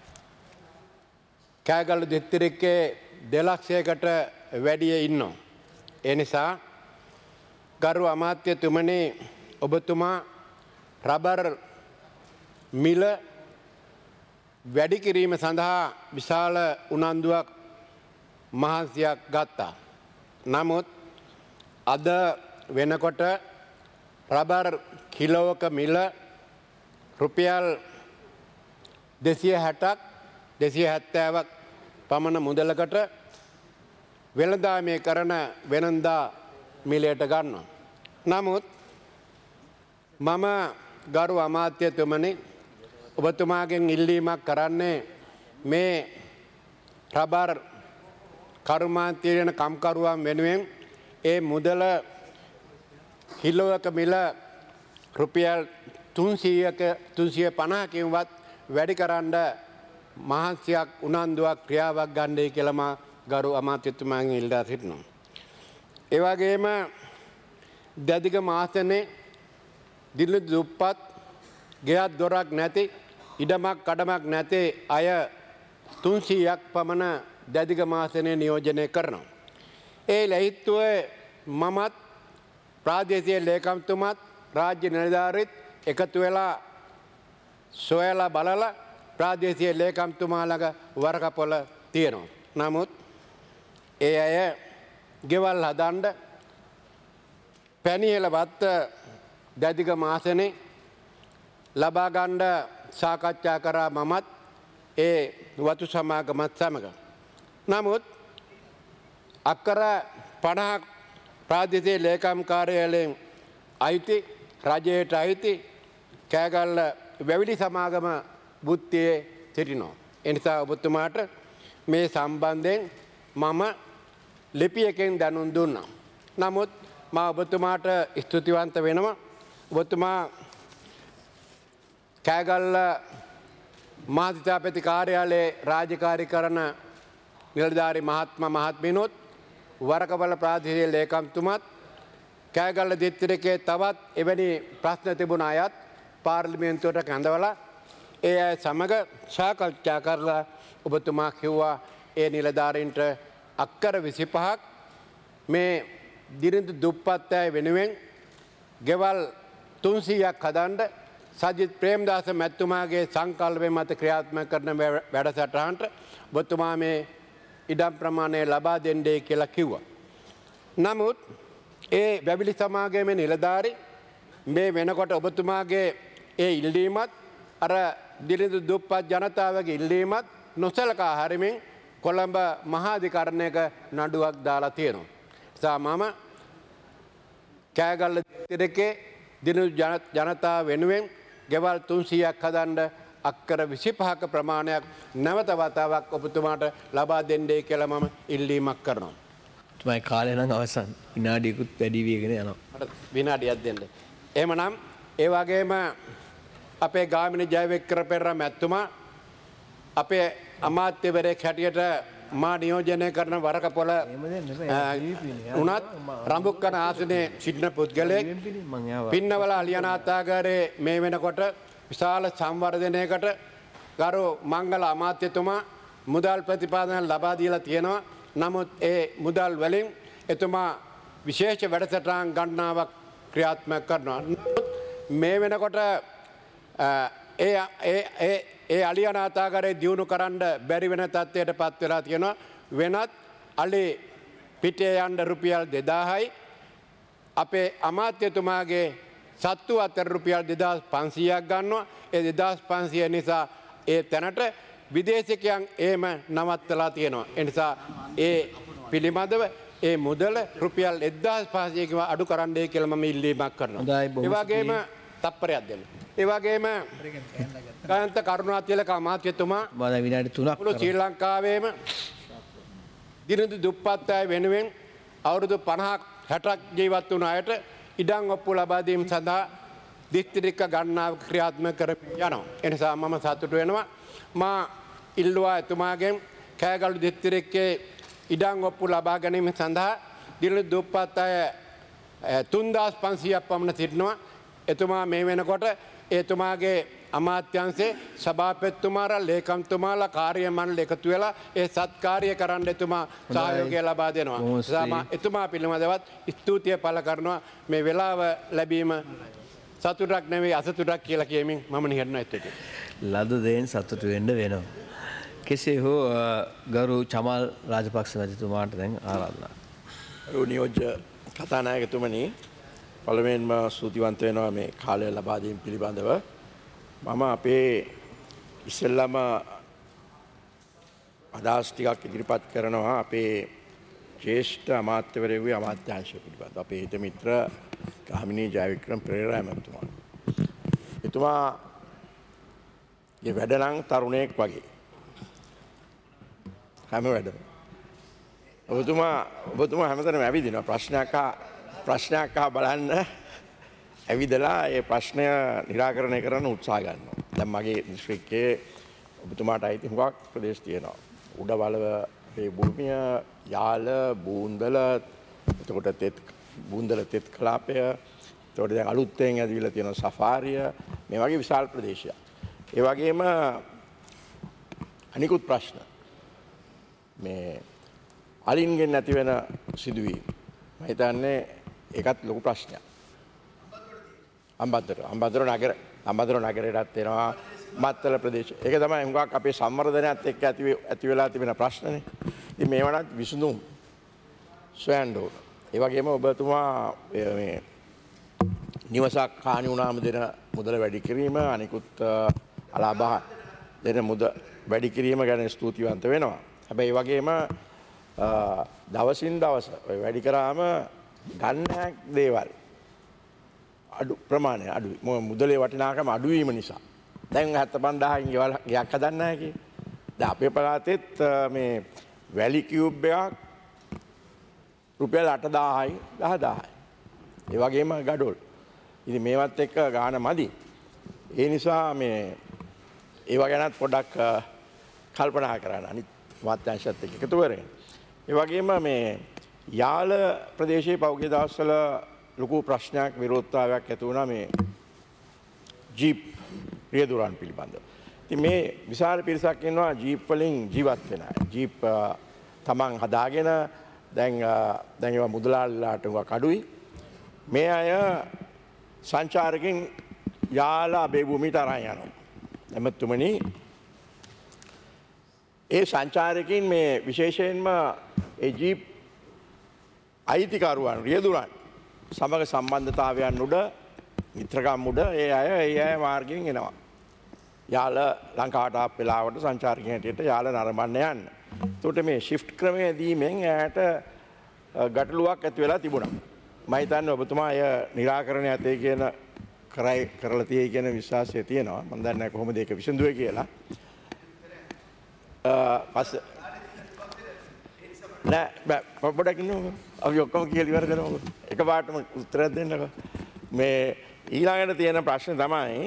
කෑගල්ල දිස්ත්‍රික්කයේ දෙලක්ෂයකට වැඩිය ඉන්නවා. ඒ නිසා ගරු අමාත්‍යතුමනි ඔබතුමා රබර් මිල වැඩි කිරීම සඳහා විශාල උනන්දුවක් මහන්සියක් ගත්තා. නමුත් අද වෙනකොට රබර් කිලෝවක මිල රුපියල් දෙසිය හැටක් දෙසිය හැත්තෑවක් පමණ මුදලකට වෙළඳාමේ කරන වෙනන්දා මිලයට ගන්නවා. නමුත් මම ගරු අමාත්‍යතුමනි ඔබතුමාගෙන් ඉල්ලීමක් කරන්නේ මේ රබර් කර්මාන්තයේ කම්කරුවන් වෙනුවෙන් ඒ මුදල කිලෝවක මිල රුපියල් තුන්සීයක තුන්සිය පනහකින්වත් වැඩි කරන්න මහන්සියක් උනන්දුවක් ක්‍රියාවක් ගන්නේ කියලම ගරු අමාත්‍යතුමාගෙන් ඉල්ලා සිටිනවා. ඒ වගේම දැදිග මාසනේ දිලු දුප්පත් ගෙයක් දොරක් නැති ඉඩමක් කඩමක් නැති අය තුන්සීයක් පමණ දැදිග මාසනේ නියෝජනය කරනවා. ඒ ලැයිත්තුවේ මමත් ප්‍රාදේශීය ලේකම්තුමත් රාජ්‍ය නිලධාරීත් එකතු වෙලා සොයලා බලලා ප්‍රාදේශීය ලේකම්තුමාලග වරකපොළ තියෙනවා. නමුත් ඒ අය ගෙවල් හදන්න පැණිහෙල වත්ත දැදිග මාසනේ ලබා ගන්න සාකච්ඡා කරා මමත් ඒ වතු සමාගමත් සමග. නමුත් අක්කර පනහක් ප්‍රාදේශීය ලේකම් කාර්යාලයෙන් අයිති රජයට අයිති කෑගල්ල වැවිලි සමාගම බුද්ධියේ සිටිනවා. එනිසා ඔබතුමාට මේ සම්බන්ධයෙන් මම ලිපියකින් දැනුම් දුන්නා. නමුත් මා ඔබතුමාට ස්තුතිවන්ත වෙනවා. ඔබතුමා කෑගල්ල මහාධිතාපති කාර්යාලයේ රාජකාරී කරන නිලධාරි මහත්ම මහත්මිනුත් වරකබල ප්‍රාදේශීය ලේකම්තුමත් කෑගල්ල දිස්ත්‍රික්කයේ තවත් එවැනි ප්‍රශ්න තිබුණ අයත් පාර්ලිමේන්තුවට කැඳවලා ඒ අය සමග සාකච්ඡා කරලා ඔබතුමා කිව්වා ඒ නිලධාරීන්ට අක්කර විසිපහක් මේ දිරිඳු දුප්පත් අය වෙනුවෙන් ගෙවල් තුන්සීයක් හදන්න සජිත් ප්‍රේමදාස මැතිතුමාගේ සංකල්පය මත ක්‍රියාත්මක කරන වැඩසටහනට ඔබතුමා මේ ඉඩම් ප්‍රමාණය ලබා දෙන්නේ කියලා කිව්වා. නමුත් ඒ වැවිලි සමාගමේ නිලධාරි මේ වෙනකොට ඔබතුමාගේ ඒ ඉල්ලීමත් අර දිලිඳු දුප්පත් ජනතාවගේ ඉල්ලීමත් නොසලකා හරිමින් කොළඹ මහාධිකරණයක නඩුවක් දාලා තියෙනවා. නිසා මම කෑගල්ල දිස්ත්‍රික්කයේ දිලිඳු ජනතාව වෙනුවෙන් ගෙවල් තුන්සීයක් හදන්න අක්කර විසිපහක ප්‍රමාණයක් නැවත වතාවක් ඔබතුමාට ලබා දෙන්නේ කියලා මම ඉල්ලීමක් කරනවා. තුමයි කාලය නම් අවසන්. විනාඩියකුත් වැඩි වීගෙන යනවා. මට විනාඩියක් දෙන්න. එහෙමනම් ඒ වගේම අපේ ගාමිණී ජයවික්‍රම පෙරේරා මැතිතුමා අපේ අමාත්‍යවරයෙක් හැටියට මා නියෝජනය කරන වරකපොළ උනත් රඹුක්කන ආසනයේ සිටින පුද්ගලයෙක් පින්නවල අලියනාථාගාරයේ මේ වෙනකොට විශාල සංවර්ධනයකට ගරු මංගල අමාත්‍යතුමා මුදල් ප්‍රතිපාදන ලබා දීලා තියෙනවා. නමුත් ඒ මුදල් වලින් එතුමා විශේෂ වැඩසටහන් ගණනාවක් ක්‍රියාත්මක කරනවා. මේ වෙනකොට ඒ ඒ ඒ අලියනාථාගාරය දියුණු කරන්න බැරි වෙන තත්ත්වයට පත් වෙලා තියෙනවා. වෙනත් අලි පිටේ යන්න රුපියල් දෙදාහයි අපේ අමාත්‍යතුමාගේ සත්තු අතර රුපියල් දෙදාස් පන්සීයක් ගන්නවා. ඒ දෙදාස් පන්සිය නිසා ඒ තැනට විදේශිකයන් ඒම නවත්තලා තියෙනවා. එනිසා ඒ පිළිබඳව ඒ මුදල රුපියල් එක්දාස් පන්සියකින් අඩු කරන්නයි කියලා මම ඉල්ලීමක් කරනවා. ඒ වගේම තප්පරයක් දෙන්න. ඒ වගේම කාන්ත කරුණාතිලක අමාත්‍යතුමා මම විනාඩි තුනක් මුළු ශ්‍රී ලංකාවේම දිනදු දුප්පත් අය වෙනුවෙන් අවුරුදු පනහක් හැටක් ජීවත් වුණ අයට ඉඩම් ඔප්පු ලබා දීම සඳහා දිස්ත්‍රික්ක ගණනාව ක්‍රියාත්මක කරමින් යනවා. එනිසා මම සතුටු වෙනවා. මා ඉල්ලුවා එතුමාගෙන් කෑගල්ලු දිස්ත්‍රික්කයේ ඉඩම් ඔප්පු ලබා ගැනීම සඳහා දිනදු දුප්පත් අය තුන්දාස් පන්සීයක් පමණ සිටිනවා. එතුමා මේ වෙනකොට එතුමාගේ අමාත්‍යංශයේ සභාපතිතුමාලා ලේකම්තුමාලා කාර්ය මණ්ඩල එකතු වෙලා ඒ සත්කාර්ය කරන්න එතුමා සහයෝගය ලබා දෙනවා. එතුමා එතුමා පිළිබඳවත් ස්තුතිය පළ කරනවා. මේ වෙලාව ලැබීම සතුටක් නෙවෙයි අසතුටක් කියලා කියමින් මම නිහඬව ඉතිරි. ලද දෙයින් සතුටු වෙන්න වෙනවා. කෙසේ හෝ ගරු චමල් රාජපක්ෂ මැතිතුමාට දැන් ආරාධනා. නියෝජ්‍ය කතානායකතුමනි, පළමුවෙන්ම ස්තුතිවන්ත වෙනවා මේ කාලය ලබා දීම පිළිබඳව. මම අපේ ඉස්සෙල්ලාම අදහස් ටිකක් ඉදිරිපත් කරනවා අපේ ජ්‍යෙෂ්ඨ අමාත්‍යවරයෙකුගේ අමාත්‍යාංශය පිළිබඳව. අපේ හිත මිත්‍ර ගාමිණී ජයවික්‍රම පෙරේරා මැතිතුමා. එතුමාගේ වැඩ නම් තරුණයෙක් වගේ. හැම වැඩම. ඔබතුමා ඔබතුමා හැමතැනම ඇවිදිනවා. ප්‍රශ්නයක් ප්‍රශ්නයක් අහ බලන්න ඇවිදලා ඒ ප්‍රශ්නය නිරාකරණය කරන්න උත්සාහ ගන්නවා. දැන් මගේ දිස්ත්‍රික්කයේ ඔබතුමාට අයිති හුඟක් ප්‍රදේශ තියෙනවා. උඩවලව මේ භූමිය, යාල, බූන්දල, එතකොට තෙත් බූන්දල තෙත් කලාපය, එතකොට දැන් අලුතෙන් ඇදවිලා තියෙන සෆාරිය, මේ වගේ විශාල ප්‍රදේශයක්. ඒ වගේම අනිකුත් ප්‍රශ්න මේ අලින්ගෙන් නැති වෙන සිදුවීම් මම හිතන්නේ ඒකත් ලොකු ප්‍රශ්නයක්. අම්බන්තොට අම්බන්තොට නගර අම්බන්තොට නගරයටත් එනවා මත්තල ප්‍රදේශ. ඒක තමයි හුඟක් අපේ සංවර්ධනයත් එක්ක ඇති ඇති වෙලා තිබෙන ප්‍රශ්නනේ. ඉතින් මේවනත් විසඳුම් සොයන්න ඕන. ඒ වගේම ඔබතුමා මේ නිවසක් හානි වුණාම දෙන මුදල වැඩි කිරීම, අනිකුත් අලාභ දෙන මුද වැඩි කිරීම ගැන ස්තුතිවන්ත වෙනවා. හැබැයි ඒ වගේම දවසින් දවස ඔය වැඩි කරාම ගන්න දේවල් අඩු ප්‍රමාණය අඩුයි. මුදලේ වටිනාකම අඩු වීම නිසා. දැන් හතර පන්දාහකින් ගෙවල් ගයක් හදන්න නැහැ කි. දැන් අපේ පළාතෙත් මේ වැලි කියුබ් එකක් රුපියල් අට දාහයි දහ දාහයි. ඒ වගේම ගඩොල්. ඉතින් මේවත් එක්ක ගාන මදි. ඒ නිසා මේ ඒවා ගැනත් පොඩ්ඩක් කල්පනා කරන්න අනිත් අමාත්‍යාංශයත් එක්ක එකතු කරගෙන. ඒ වගේම මේ යාල ප්‍රදේශයේ පෞද්ගලික දවස්වල ලොකු ප්‍රශ්නයක් විරෝධතාවයක් ඇති වුණා මේ ජීප් රියදුරන් පිළිබඳව. ඉතින් මේ විශාල පිරිසක් ඉන්නවා ජීප් වලින් ජීවත් වෙන අය. ජීප් තමන් හදාගෙන දැන් දැන් ඒවා මුදලාලිලාට උගක් අඩුයි. මේ අය සංචාරකෙන් යාල අබේ භූමියට අරන් යනවා. එමෙතුමනි ඒ සංචාරකයන් මේ විශේෂයෙන්ම ඒ ජීප් අයිතිකරුවන් රියදුරන් සමග සම්බන්ධතාවයන් උඩ මිත්‍රකම් උඩ ඒ අය ඒ අය මාර්ගයෙන් එනවා. යාල ලංකාවට ආපු වෙලාවට සංචාරකයන් හැටියට යාල නරඹන්න යන්න. ඒකට මේ ෂිෆ්ට් ක්‍රමය දීමෙන් එයාට ගැටලුවක් ඇති වෙලා තිබුණා. මම හිතන්නේ ඔබතුමා එය නිරාකරණය ඇතේ කියන කරයි කරලා තියෙයි කියන විශ්වාසය තියෙනවා. මම දන්නේ නැහැ කොහොමද ඒක විසඳුවේ කියලා. පස්ස නෑ බෑ පොඩ්ඩක් ඉන්නකෝ. අපි ඔක්කොම කියලා ඉවර කරමුකෝ. එකපාරටම උත්තරයක් දෙන්නකෝ. මේ ඊළඟට තියෙන ප්‍රශ්නේ තමයි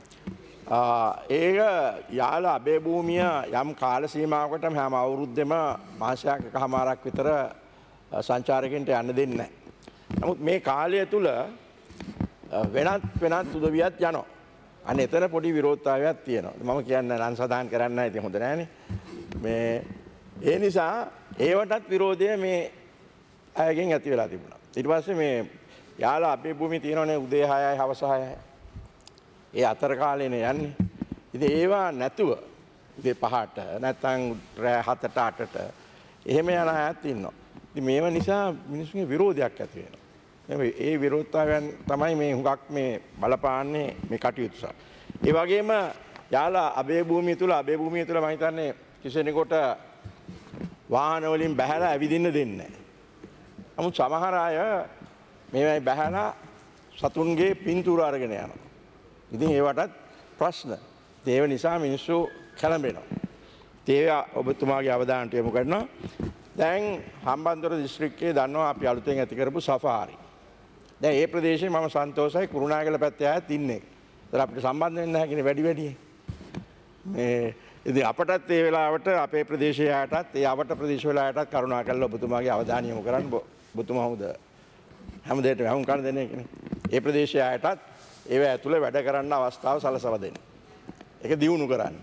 ඒක යාල අබේ භූමිය යම් කාල සීමාවකට හැම අවුරුද්දෙම මාසයක් එකමාරක් විතර සංචාරකයන්ට යන්න දෙන්නේ නැහැ. නමුත් මේ කාලය තුල වෙනත් වෙනත් උදවියත් යනවා. අන්න එතන පොඩි විරෝධතාවයක් තියෙනවා. මම කියන්නේ නම් සදාන් කරන්න නැහැ. ඉතින් හොඳ නැහැනේ. මේ ඒ නිසා ඒවටත් විරෝධය මේ අයගෙන් ඇති වෙලා තිබුණා. ඊට පස්සේ මේ යාල අපේ භූමිය තියෙනවනේ උදේ හයයි හවස හයයි. ඒ අතර කාලේනේ යන්නේ. ඉතින් ඒවා නැතුව උදේ පහට නැත්නම් රෑ හතට අටට එහෙම යන අයත් ඉන්නවා. ඉතින් මේව නිසා මිනිස්සුන්ගේ විරෝධයක් ඇති වෙනවා. ඒ විරෝධතාවයන් තමයි මේ හුඟක් මේ බලපාන්නේ මේ කටයුතු සහ. ඒ වගේම යාල අබේ භූමිය තුල අබේ භූමිය තුල මම හිතන්නේ කිසිනෙකුට වාහන වලින් බහැලා ඇවිදින්න දෙන්නේ නැහැ. නමුත් සමහර අය මේවයි බහැලා සතුන්ගේ පින්තූර අරගෙන යනවා. ඉතින් ඒවටත් ප්‍රශ්න. ඒව නිසා මිනිස්සු කැළඹෙනවා. ඒ ඔබතුමාගේ අවධානයට යොමු කරනවා. දැන් හම්බන්තොට දිස්ත්‍රික්කයේ දන්නවා අපි අලුතෙන් ඇති කරපු සෆාරි. දැන් ඒ ප්‍රදේශයේ මම සන්තෝෂයි කුරුණෑගල පැත්තේ ආයත් ඉන්නේ. ඒතර අපිට සම්බන්ධ වෙන්න නැහැ කියන්නේ වැඩි වැඩි. මේ ඉතින් අපටත් ඒ වෙලාවට අපේ ප්‍රදේශයේ ආයතත් ඒ අවට ප්‍රදේශ වල ආයතත් කරුණාකරලා ඔබතුමාගේ අවධානය යොමු කරන්න ඔබතුමා හොඳ හැමදේටම වහුම් කරන දෙන්නේ කෙනෙක්. ඒ ප්‍රදේශයේ ආයතත් ඒව ඇතුලේ වැඩ කරන්න අවස්ථාව සලසව දෙන්න. ඒක දියුණු කරන්න.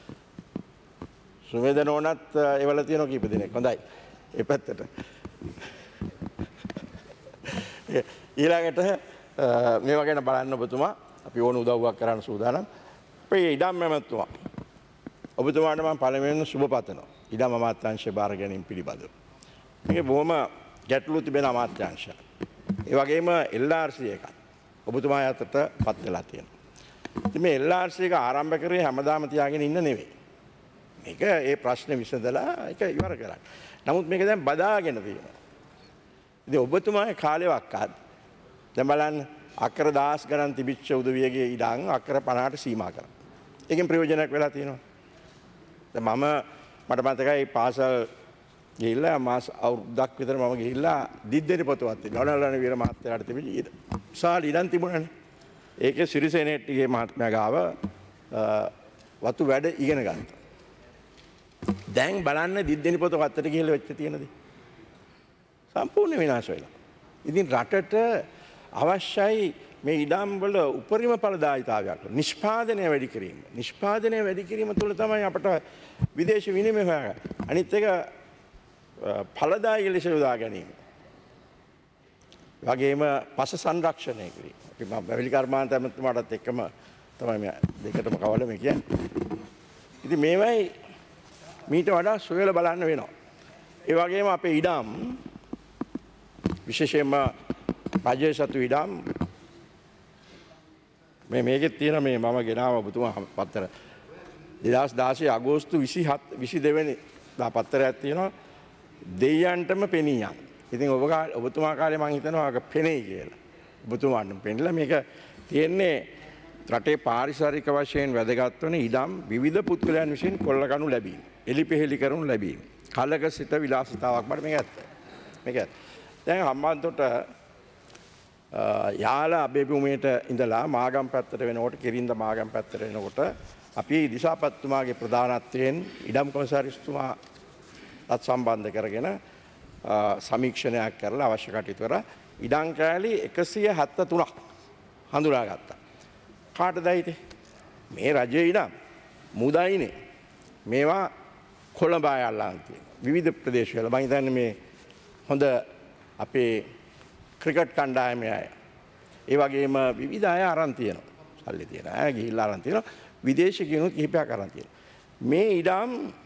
සුවේදනෝනත් ඒවල තියෙන කීප දෙනෙක්. හොඳයි. ඒ පැත්තට. ඊළඟට මේවා ගැන බලන්න ඔබතුමා අපි ඕන උදව්වක් කරන්න සූදානම්. අපේ ඉඩම් මැමතුමා. ඔබතුමාට මම පළමුවෙන් සුබ පතනවා. ඉඩම් අමාත්‍යාංශය බාර ගැනීම පිළිබඳව. මේක බොහොම ගැටලු තිබෙන අමාත්‍යාංශයක්. ඒ වගේම එල් ආර් සී එකක් ඔබතුමා යටට පත් වෙලා තියෙනවා. ඉතින් මේ එල් ආර් සී එක ආරම්භ කරේ හැමදාම තියාගෙන ඉන්න නෙවෙයි. මේක ඒ ප්‍රශ්නේ විසඳලා ඒක ඉවර කරන්න. නමුත් මේක දැන් බදාගෙන තියෙනවා. ඉතින් ඔබතුමාගේ කාලෙවත් ආද දැන් බලන්න අක්කර දහස් ගණන් තිබිච්ච උදවියගේ ඉඩම් අක්කර පනහට සීමා කරා. ඒකෙන් ප්‍රයෝජනයක් වෙලා තියෙනවා. දැන් මම මට මතකයි පාසල් ගිහිල්ලා මාස අවුරුද්දක් විතර මම ගිහිල්ලා දිද්දෙනි පොතවත් නෝනලන වීර මහත්තයාට තිබිච්ච විශාල ඉඩම් තිබුණානේ. ඒකේ සිරිසේනෙට්ටිගේ මහත්මයා ගාව වතු වැඩ ඉගෙන ගත්තා. දැන් බලන්න දිද්දෙනි පොත වත්තට ගිහලා වෙච්ච තියෙන දේ. සම්පූර්ණ විනාශ වෙලා. ඉතින් රටට අවශ්‍යයි මේ ඉඩම් වල උපරිම ඵලදායීතාවයක් නිෂ්පාදනය වැඩි කිරීම. නිෂ්පාදනය වැඩි කිරීම තුළ තමයි අපට විදේශ විනිමය හොයාගන්න. අනිත් එක ඵලදායී ලෙස යොදා ගැනීම. වගේම පස සංරක්ෂණය කිරීම. අපි මම බැවිලි කර්මාන්ත ඇමතුමාටත් එක්කම තමයි මේ දෙකටම කවල මේ කියන්නේ. ඉතින් මේවයි මීට වඩා සොයලා බලන්න වෙනවා. ඒ වගේම අපේ ඉඩම් විශේෂයෙන්ම රජයේ සතු ඉඩම් මේ මේකෙත් තියෙන මේ මම ගෙනාව ඔබතුමා පත්තර දෙදහස් දාසය අගෝස්තු විසිහත් විසිදෙනි වෙනි දා පත්තරයක් තියෙනවා දෙයයන්ටම පෙනී යන. ඉතින් ඔබ ඔබතුමා කාලේ මම හිතනවා ඒක පෙනෙයි කියලා. ඔබතුමාට පෙන්නලා මේක තියෙන්නේ රටේ පාරිසරික වශයෙන් වැදගත් වන ඉඩම් විවිධ පුද්ගලයන් විසින් කොල්ලකණු ලැබීම. එලිපෙහෙලි කරනු ලැබීම. කලක සිට විලාසිතාවක් බඩ මේක ඇත්ත. මේක ඇත්ත. දැන් හම්බන්තොට යාල අබේභූමියට ඉඳලා මාගම් පැත්තට වෙනකොට කිරින්ද මාගම් පැත්තට වෙනකොට අපි දිසාපත්තුමාගේ ප්‍රධානත්වයෙන් ඉඩම් කොමසාරිස්තුමාත් සම්බන්ධ කරගෙන සමීක්ෂණයක් කරලා අවශ්‍ය කටයුතු කරා ඉඩම් කෑලි එකසිය හැත්තෑ තුනක් හඳුනාගත්තා. කාටද අයිති? මේ රජයේ ඉඩම් මුදයිනේ. මේවා කොළඹ අයල්ලාන් තියෙන විවිධ ප්‍රදේශවල මම හිතන්නේ මේ හොඳ අපේ ක්‍රිකට් කණ්ඩායමේ අය. ඒ වගේම විවිධ අය අරන් තියෙනවා. සල්ලි තියෙන අය ගිහිල්ලා අරන් තියෙනවා. විදේශිකයනුත් කිහිපයක් අරන් තියෙනවා. මේ ඉඩම්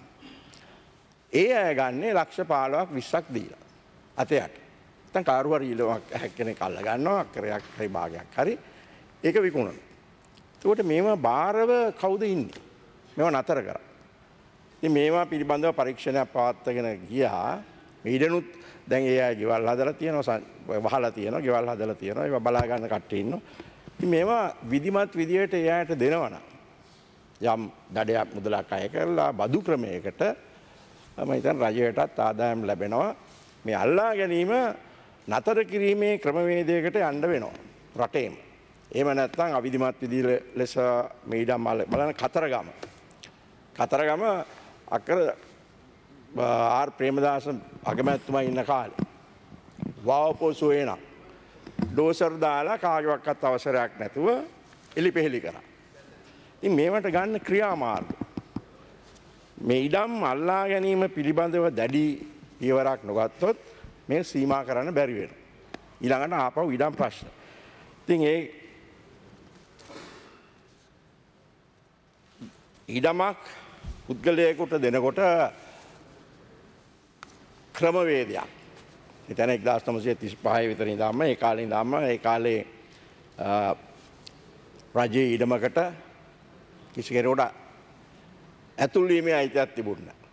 ඒ අය ගන්නේ ලක්ෂ පහළොවක් විස්සක් දීලා. අතයට. නැත්නම් කාරු හරි ඉලවක් හැක්කෙනෙක් අල්ල ගන්නවා අක්කරයක් හරි භාගයක් හරි ඒක විකුණනවා. ඒකට මේවා බාරව කවුද ඉන්නේ? මේවා නතර කරා. ඉතින් මේවා පිළිබඳව පරීක්ෂණයක් පවත්වාගෙන ගියා. ඊඩනුත් දැන් ඒ අය ගෙවල් හදලා තියෙනවා වහලා තියෙනවා ගෙවල් හදලා තියෙනවා ඒවා බලා ගන්න කට්ටිය ඉන්නවා. ඉතින් මේවා විධිමත් විදියට ඒ අයට දෙනවනම් යම් දඩයක් මුදලක් අය කරලා බදු ක්‍රමයකට මම හිතන්නේ රජයටත් ආදායම් ලැබෙනවා. මේ අල්ලා ගැනීම නතර කිරීමේ ක්‍රමවේදයකට යන්න වෙනවා රටේම. එහෙම නැත්නම් අවිධිමත් විදිය ලෙස මේ ඉඩම් බලන කතරගම. කතරගම අකර ආර් ප්‍රේමදාස අගමැතිතුමා ඉන්න කාලේ වාවපොසු එන ඩෝසර් දාලා කාගේවත් අවසරයක් නැතුව එලිපෙහෙලි කරා. ඉතින් මේවට ගන්න ක්‍රියාමාර්ග මේ ඉඩම් අල්ලා ගැනීම පිළිබඳව දැඩි පියවරක් නොගත්තොත් මේ සීමා කරන්න බැරි වෙනවා. ඊළඟට ආපහු ඉඩම් ප්‍රශ්න. ඉතින් ඒ ඉඩමක් පුද්ගලයෙකුට දෙනකොට ක්‍රමවේදයක්. එතන එක්දාස් නවසිය තිස් පහේ විතර ඉඳන්ම ඒ කාලේ ඉඳන්ම ඒ කාලේ රජයේ ඉඩමකට කිසි කෙනෙකුට ඇතුල් වීමේ අයිතියක් තිබුණේ නැහැ.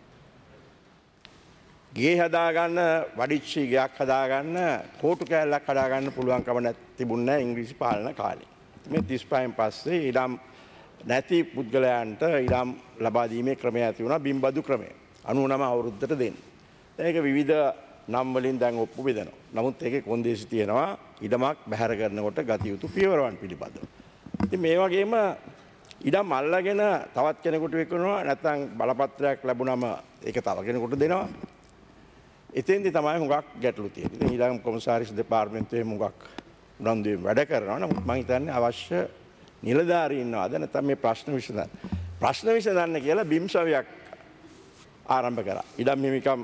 ගේ හදාගන්න වඩිච්චි ගයක් හදාගන්න කෝටු කෑල්ලක් හදාගන්න පුළුවන්කම නැති තිබුණේ නැහැ ඉංග්‍රීසි පාලන කාලේ. මේ තිස් පහෙන් පස්සේ ඉඩම් නැති පුද්ගලයන්ට ඉඩම් ලබා දීමේ ක්‍රමය ඇති වුණා බිම්බදු ක්‍රමය. අනූ නම අවුරුද්දට දෙන්න. ඒක විවිධ නම් වලින් දැන් ඔප්පු බෙදනවා. නමුත් ඒකේ කොන්දේසි තියෙනවා ඉඩමක් බැහැර කරනකොට ගත යුතු පියවරවන් පිළිබඳව. ඉතින් මේ වගේම ඉඩම් අල්ලගෙන තවත් කෙනෙකුට විකුණනවා නැත්නම් බලපත්‍රයක් ලැබුණම ඒක තව කෙනෙකුට දෙනවා. එතෙන්දී තමයි හුඟක් ගැටලු තියෙන්නේ. ඉතින් ඊළඟ කොමසාරිස් දෙපාර්තමේන්තුවේ හුඟක් උනන්දුවෙන් වැඩ කරනවා. නමුත් මම හිතන්නේ අවශ්‍ය නිලධාරීන් ඉන්නවාද නැත්නම් මේ ප්‍රශ්න විසඳන්න. ප්‍රශ්න විසඳන්න කියලා බිම්සවියක් ආරම්භ කරා. ඉඩම් හිමිකම්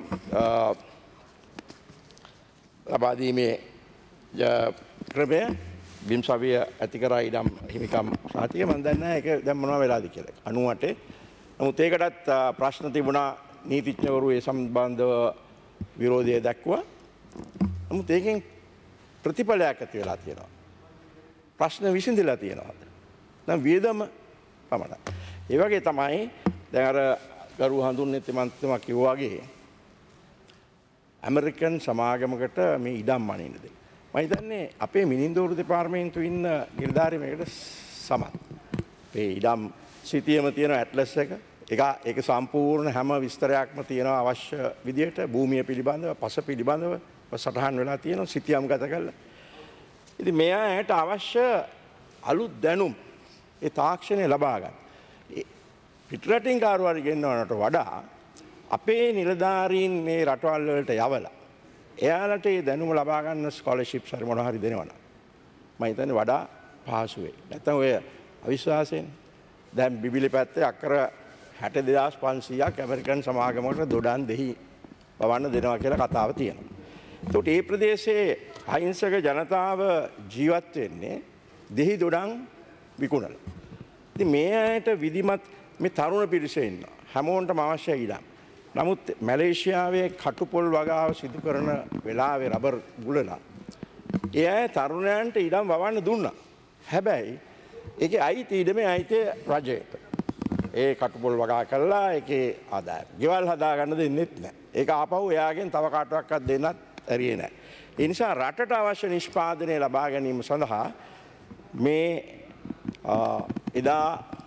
ලබා දීමේ ක්‍රමය බිම්සවිය ඇති කරා ඉඩම් හිමිකම් සාතික මම දන්නේ නැහැ ඒක දැන් මොනවද වෙලාද කියලා. අනූඅටේ. නමුත් ඒකටත් ප්‍රශ්න තිබුණා නීතිඥවරු ඒ සම්බන්ධව විරෝධය දක්වා. නමුත් ඒකෙන් ප්‍රතිඵලයක් ඇති වෙලා තියෙනවා. ප්‍රශ්න විසඳලා තියෙනවා. දැන් වියදම පමණයි. ඒ වගේ තමයි දැන් අර ගරු හඳුන්වන්නේ මන්ත්‍රීතුමා කිව්වා වගේ ඇමරිකන් සමාගමකට මේ ඉඩම් අනින්න දෙන්න. මම හිතන්නේ අපේ මිනින්දෝරු දෙපාර්තමේන්තුවේ ඉන්න නිලධාරීන් මේකට සමත්. මේ ඉඩම් සිටියම තියෙන ඇට්ලස් එක ඒක ඒක සම්පූර්ණ හැම විස්තරයක්ම තියෙනවා අවශ්‍ය විදියට භූමිය පිළිබඳව පස පිළිබඳව සටහන් වෙලා තියෙනවා සිටියම් ගත කරලා. ඉතින් මෙයාට අවශ්‍ය අලුත් දැනුම් ඒ තාක්ෂණය ලබා ගන්න. පිටරටින් කාරු හරි ගෙන්නවනට වඩා අපේ නිලධාරීන් මේ රටවල් වලට යවලා එයාලට ඒ දැනුම ලබා ගන්න ස්කෝලර්ෂිප්ස් හරි මොනවා හරි දෙනවනම් මම හිතන්නේ වඩා පහසු වෙයි. නැත්නම් ඔය අවිශ්වාසයෙන් දැන් බිබිලි පැත්තේ අක්කර හැට දෙදාස් පන්සීයක් ඇමරිකන් සමාගමකට දොඩම් දෙහි වවන්න දෙනවා කියලා කතාව තියෙනවා. ඒකට මේ ප්‍රදේශයේ අහිංසක ජනතාව ජීවත් වෙන්නේ දෙහි දොඩම් විකුණලා. ඉතින් මේ ඇයට විධිමත් මේ තරුණ පිරිස ඉන්නවා. හැමෝන්ටම අවශ්‍යයි ඉඩම්. නමුත් මැලේසියාවේ කටුපොල් වගාව සිදු කරන වෙලාවේ රබර් ගුලලා ඒ අය තරුණයන්ට ඉඩම් වවන්න දුන්නා. හැබැයි ඒකේ අයිති ඉඩමේ අයිතිය රජයට. ඒ කටුපොල් වගා කළා ඒකේ ආදායම. ගෙවල් හදා ගන්න දෙන්නෙත් නැහැ. ඒක ආපහු එයාගෙන් තව කාටවත් දෙන්නත් ඇරියේ නැහැ. ඒ නිසා රටට අවශ්‍ය නිෂ්පාදනය ලබා ගැනීම සඳහා මේ එදා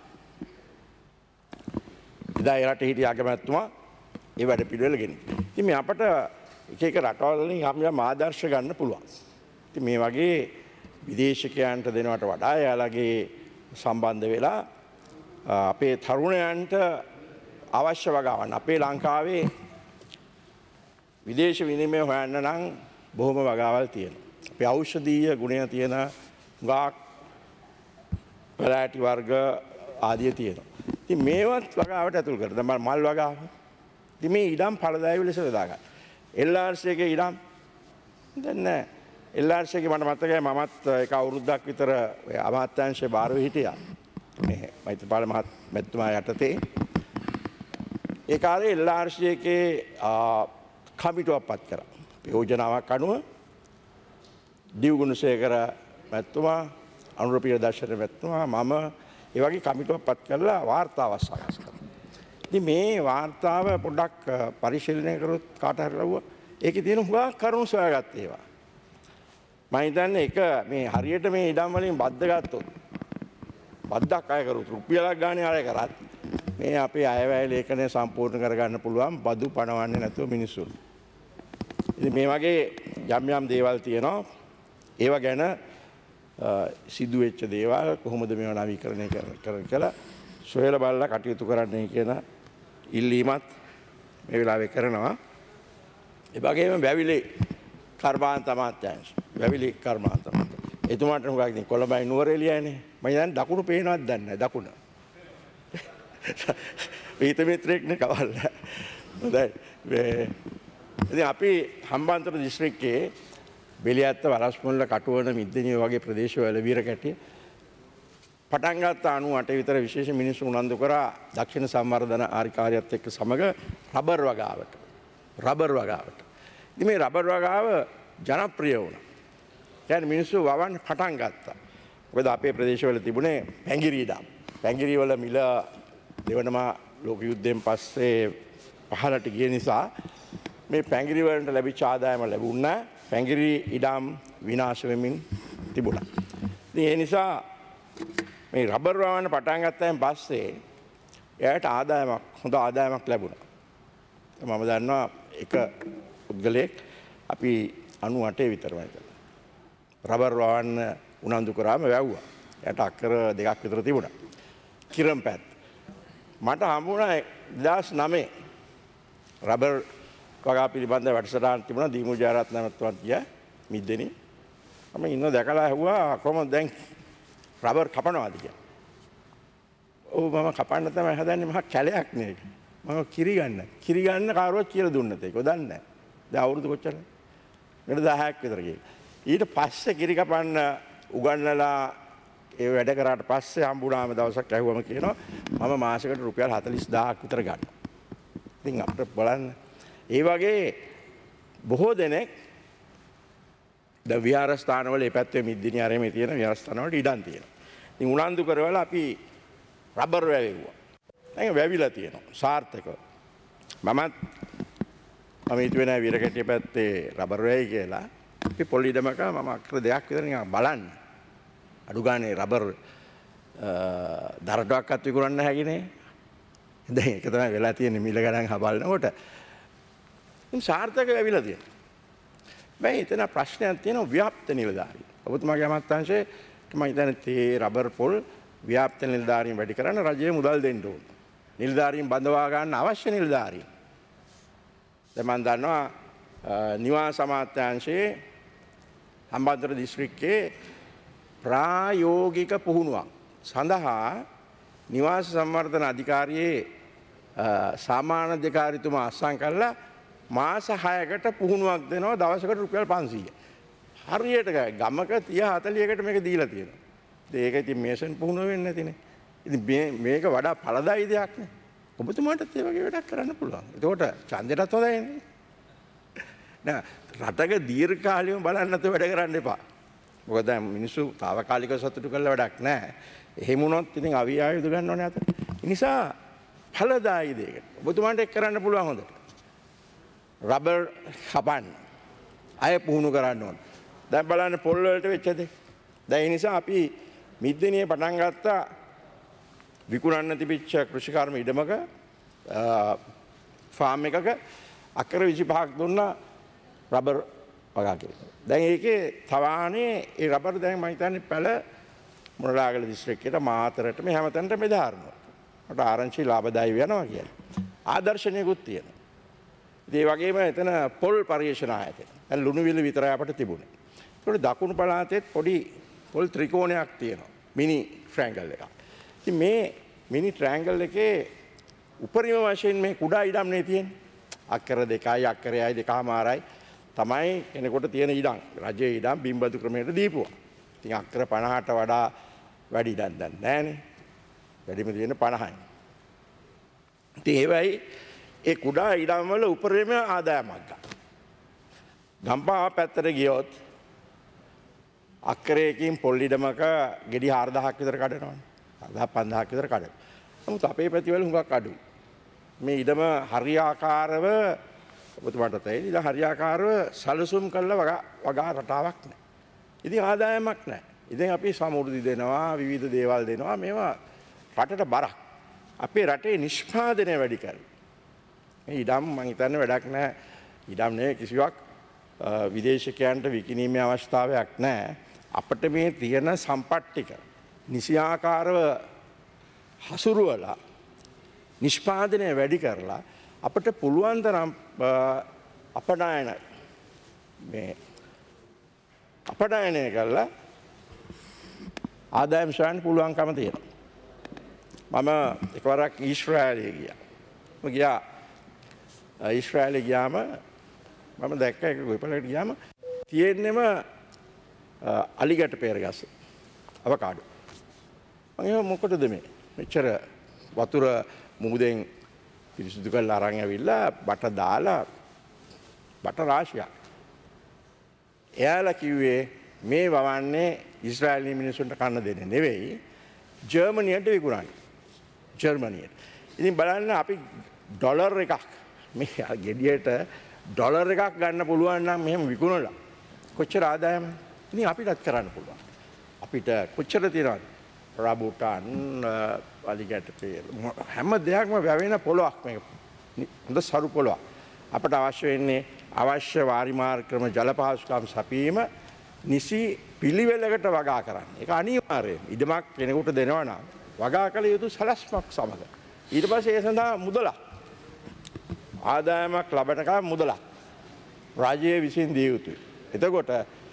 එදා ඒ රටේ හිටිය අගමැතිතුමා ඒ වැඩ පිළිවෙල ගෙනියනවා. ඉතින් මේ අපට එක එක රටවල් වලින් යම් යම් ආදර්ශ ගන්න පුළුවන්. ඉතින් මේ වගේ විදේශිකයන්ට දෙනවට වඩා එයාලගේ සම්බන්ධ වෙලා අපේ තරුණයන්ට අවශ්‍ය වගාවන් අපේ ලංකාවේ විදේශ විනිමය හොයන්න නම් බොහොම වගාවල් තියෙනවා. අපේ ඖෂධීය ගුණය තියෙන ගාක් පැලෑටි වර්ග ආදිය තියෙනවා. ඉතින් මේවත් වගාවට ඇතුල් කරලා දැන් මල් වගාව. ඉතින් මේ ඉඩම් ඵලදායී ලෙස යොදා ගන්න. එල් ආර් සී එකේ ඉඩම් දැන් නෑ. එල් ආර් සී එකේ මට මතකයි මමත් එක අවුරුද්දක් විතර අමාත්‍යාංශයේ භාරව හිටියා. මේ මෛත්‍රීපාල මහත්මයා යටතේ ඒ කාලේ එල් ආර් සී එකේ කමිටුවක් පත් කරා. යෝජනාවක් අනුව දිව් ගුණසේකර මහත්මයා අනුර ප්‍රියදර්ශන මහත්මයා මම ඒ වගේ කමිටුවක් පත් කරලා වාර්තාවක් සකස් කරා. ඉතින් මේ වාර්තාව පොඩ්ඩක් පරිශීලනය කරොත් කාට හරි ලව්වා ඒකේ තියෙන හුඟක් කරුණු සොයාගත්ත ඒවා. මම හිතන්නේ එක මේ හරියට මේ ඉඩම් වලින් බද්ද ගත්තොත් බද්දක් අය කරුත් රුපියලක් ගානේ අය කරත් මේ අපේ අයවැය ලේඛනය සම්පූර්ණ කරගන්න පුළුවන් බදු පණවන්නේ නැතුව මිනිස්සුන්. ඉතින් මේ වගේ යම් යම් දේවල් තියෙනවා. ඒවා ගැන සිදු වෙච්ච දේවල් කොහොමද මේවා නවීකරණය කරන්න කියලා සොයලා බලලා කටයුතු කරන්නයි කියන ඉල්ලීමත් මේ වෙලාවේ කරනවා. ඒ වගේම වැවිලි කර්මාන්ත අමාත්‍යාංශ වැවිලි කර්මාන්ත අමාත්‍යාංශ එතුමාට හුඟක් ඉතින් කොළඹයි නුවරඑළියනේ මම දැන් දකුණු පේනවත් දන්නේ නැහැ දකුණ පීත මිත්‍රෙක්නේ කවල්ල හොඳයි මේ ඉතින් අපි හම්බන්තොට දිස්ත්‍රික්කයේ බෙලියැත්ත වලස්මුල්ල කටුවන මිද්දෙනිය වගේ ප්‍රදේශවල වීරකැටිය පටන් ගත්ත අනූඅට විතර විශේෂ මිනිස්සු උනන්දු කරා දක්ෂිණ සංවර්ධන ආරිකාරියත් එක්ක සමග රබර් වගාවට රබර් වගාවට ඉතින් මේ රබර් වගාව ජනප්‍රිය වුණා. يعني මිනිස්සු වවන්න පටන් ගත්තා. මොකද අපේ ප්‍රදේශවල තිබුණේ පැංගිරි ඉඩම්. පැංගිරි වල මිල දෙවනම ලෝක යුද්ධයෙන් පස්සේ පහළට ගිය නිසා මේ පැංගිරි වලට ලැබිච්ච ආදායම ලැබුණ නැහැ. පැංගිරි ඉඩම් විනාශ වෙමින් තිබුණා. ඉතින් ඒ නිසා මේ රබර් වවන්න පටන් ගත්තයින් පස්සේ එයාට ආදායමක් හොඳ ආදායමක් ලැබුණා. මම දන්නවා එක පුද්ගලයෙක් අපි අනූඅට විතරමයි කරා. රබර් වවන්න උනන්දු කරාම වැව්වා. එයාට අක්කර දෙකක් විතර තිබුණා. කිරම් පැත්. මට හම්බුණා දෙදාස් නවය රබර් වගා පිළිබඳ වැඩසටහන් තිබුණා දීමු ජයරත්න මහත්මයා කිය මිද්දෙනි. මම ඉන්න දැකලා ඇහුවා කොහොමද දැන් රබර් කපනවාද කියලා. ඔව් මම කපන්න තමයි හදන්නේ මහා කැලයක් නේ. මම කිරි ගන්න. කිරි ගන්න කාරුවක් කියලා දුන්නත් ඒක දන්නේ නැහැ. දැන් අවුරුදු කොච්චරද? මෙන්න දහයක් විතර ගිහින්. ඊට පස්සේ කිරි කපන්න උගන්වලා ඒ වැඩ කරාට පස්සේ හම්බුනාම දවසක් ඇහුවම කියනවා මම මාසෙකට රුපියල් හතළිස් දාහක් විතර ගන්නවා. ඉතින් අපිට බලන්න ඒ වගේ බොහෝ දෙනෙක් ද විහාරස්ථානවල මේ පැත්තේ මිද්දිනි ආරමේ තියෙන විහාරස්ථානවල ඉඩම් තියෙනවා. ඉතින් උනන්දු කරවලා අපි රබර් වැවෙව්වා. දැන් වැවිලා තියෙනවා සාර්ථකව. මමත් මම හිතුවේ නෑ වීරකැටිය පැත්තේ රබර් වැයි කියලා. අපි පොල් ඉඩමක මම අක්කර දෙකක් විතර නිකන් බලන්න. අඩු ගානේ රබර් දරටුවක්වත් විකුණන්න හැකිනේ. දැන් ඒක තමයි වෙලා තියෙන්නේ මිල ගණන් හබලනකොට. ඉතින් සාර්ථක වෙවිලා තියෙනවා. මේ එතන ප්‍රශ්නයක් තියෙනවා ව්‍යාප්ත නිලධාරී. ඔබතුමාගේ අමාත්‍යාංශයට මම හිතන්නේ තේ රබර් පොල් ව්‍යාප්ත නිලධාරීන් වැඩි කරන්න රජයේ මුදල් දෙන්න ඕන. නිලධාරීන් බඳවා ගන්න අවශ්‍ය නිලධාරීන්. දැන් මම දන්නවා නිවාස අමාත්‍යාංශයේ හම්බන්තොට දිස්ත්‍රික්කයේ ප්‍රායෝගික පුහුණුවක් සඳහා නිවාස සංවර්ධන අධිකාරියේ සාමාන්‍ය අධිකාරිතුමා අස්සම් කළා මාස හයකට පුහුණුවක් දෙනවා දවසකට රුපියල් පන්සීය. හරියට ගමක තිය හතලියකට මේක දීලා තියෙනවා. ඒක ඉතින් මේසන් පුහුණුව වෙන්නේ නැතිනේ. ඉතින් මේක වඩා ඵලදායී දෙයක් නේ. ඔබතුමාටත් ඒ වගේ වැඩක් කරන්න පුළුවන්. ඒකට ඡන්දයටත් හොඳයි නේ. නෑ රටක දීර්ඝකාලීනව බලන්න නැතුව වැඩ කරන්න එපා. මොකද දැන් මිනිස්සු తాවකාලිකව සතුටු කරලා වැඩක් නැහැ. එහෙම වුණොත් ඉතින් අවි ආයුධ ගන්න ඕනේ අත. ඒ නිසා ඵලදායී දෙයකට ඔබතුමාට ඒක කරන්න පුළුවන් හොඳට. රබර් කපන්න. අය පුහුණු කරන්න ඕන. දැන් බලන්න පොල් වලට වෙච්ච දේ. දැන් ඒ නිසා අපි මිද්දෙනියේ පටන් ගත්තා විකුණන්න තිබිච්ච කෘෂිකර්ම ඉඩමක ෆාම් එකක අක්කර විසිපහක් දුන්නා රබර් වගා කියලා. දැන් ඒකේ තවානේ ඒ රබර් දැන් මම හිතන්නේ පැල මොනරාගල දිස්ත්‍රික්කයට මාතරට මේ හැමතැනට බෙදාහරිනවා. මට ආරංචි ලාභදායී වෙනවා කියලා. ආදර්ශණයකුත් තියෙනවා. ඉතින් ඒ වගේම එතන පොල් පරිශන ආයතන. දැන් ලුණුවිල විතරයි අපිට තිබුණේ. ඒකට දකුණු පළාතෙත් පොඩි පොල් ත්‍රිකෝණයක් තියෙනවා. මිනි ට්‍රැන්ගල් එකක්. ඉතින් මේ මිනි ට්‍රැන්ගල් එකේ උපරිම වශයෙන් මේ කුඩා ඉඩම් නේ තියෙන්නේ. අක්කර දෙකයි අක්කරයයි දෙකමාරයි තමයි කෙනෙකුට තියෙන ඉඩම්. රජයේ ඉඩම් බිම්බදු ක්‍රමයට දීපුවා. ඉතින් අක්කර පනහට වඩා වැඩි ඉඩම් දැන් නැහනේ. වැඩිම තියෙන පනහයි. ඉතින් ඒ වෙයි ඒ කුඩා ඉඩම් වල උපරිම ආදායමක් ගන්න. ගම්පහ පැත්තට ගියොත් අක්කරයකින් පොල් ඉඩමක ගෙඩි හාරදහක් විතර කඩනවනේ. හාරදහ පන්දහක් විතර කඩනවා. නමුත් අපේ පැතිවල හුඟක් අඩුයි. මේ ඉඩම හරියාකාරව ඔබතුමාට තේරෙයි ඉතින් හරියාකාරව සැලසුම් කළා වගා වගා රටාවක් නැහැ. ඉතින් ආදායමක් නැහැ. ඉතින් අපි සමෘද්ධි දෙනවා විවිධ දේවල් දෙනවා මේවා රටට බරක්. අපේ රටේ නිෂ්පාදනය වැඩි කරලා. මේ ඉඩම් මං හිතන්නේ වැඩක් නැහැ. ඉඩම් නේ කිසිවක් විදේශිකයන්ට විකිණීමේ අවස්ථාවක් නැහැ. අපිට මේ තියෙන සම්පත් ටික නිසියාකාරව හසුරුවලා නිෂ්පාදනය වැඩි කරලා අපිට පුළුවන් තරම් අපනයන මේ අපනයනය කරලා ආදායම් සොයන්න පුළුවන්කම තියෙනවා. මම එකවරක් ඊශ්‍රායලයේ ගියා. මම ගියා ඊශ්‍රායලයේ ගියාම මම දැක්ක එක ගොවිපළකට ගියාම තියෙන්නෙම අලිගැට පෙරගස අවකාඩෝ. මම මොකටද මේ මෙච්චර වතුර මුමුදෙන් පිරිසිදු කරලා අරන් ඇවිල්ලා බට දාලා බට රාශියක්. එයාලා කිව්වේ මේ වවන්නේ ඊශ්‍රායලි මිනිසුන්ට කන්න දෙන්නේ නෙවෙයි ජර්මනියට විකුණන්නේ. ජර්මනියට. ඉතින් බලන්න අපි ඩොලර් එකක් මේ ගෙඩියට ඩොලර් එකක් ගන්න පුළුවන් නම් මෙහෙම විකුණලා කොච්චර ආදායම? ඉතින් අපිටත් කරන්න පුළුවන්. අපිට කොච්චර තියනවද? රබුටන් අලිගැට පෙර හැම දෙයක්ම වැවෙන පොළොවක් මේක. හොඳ සරු පොළොවක්. අපට අවශ්‍ය වෙන්නේ අවශ්‍ය වාරිමාර්ග ක්‍රම ජල පහසුකම් සපීම නිසි පිළිවෙලකට වගා කරන්න. ඒක අනිවාර්යයෙන් ඉඩමක් කෙනෙකුට දෙනවා නම් වගා කළ යුතු සලස්මක් සමග. ඊට පස්සේ ඒ සඳහා මුදලක් ආදායමක් ලබනකම් මුදලක් රාජ්‍යය විසින් දිය යුතුයි. එතකොට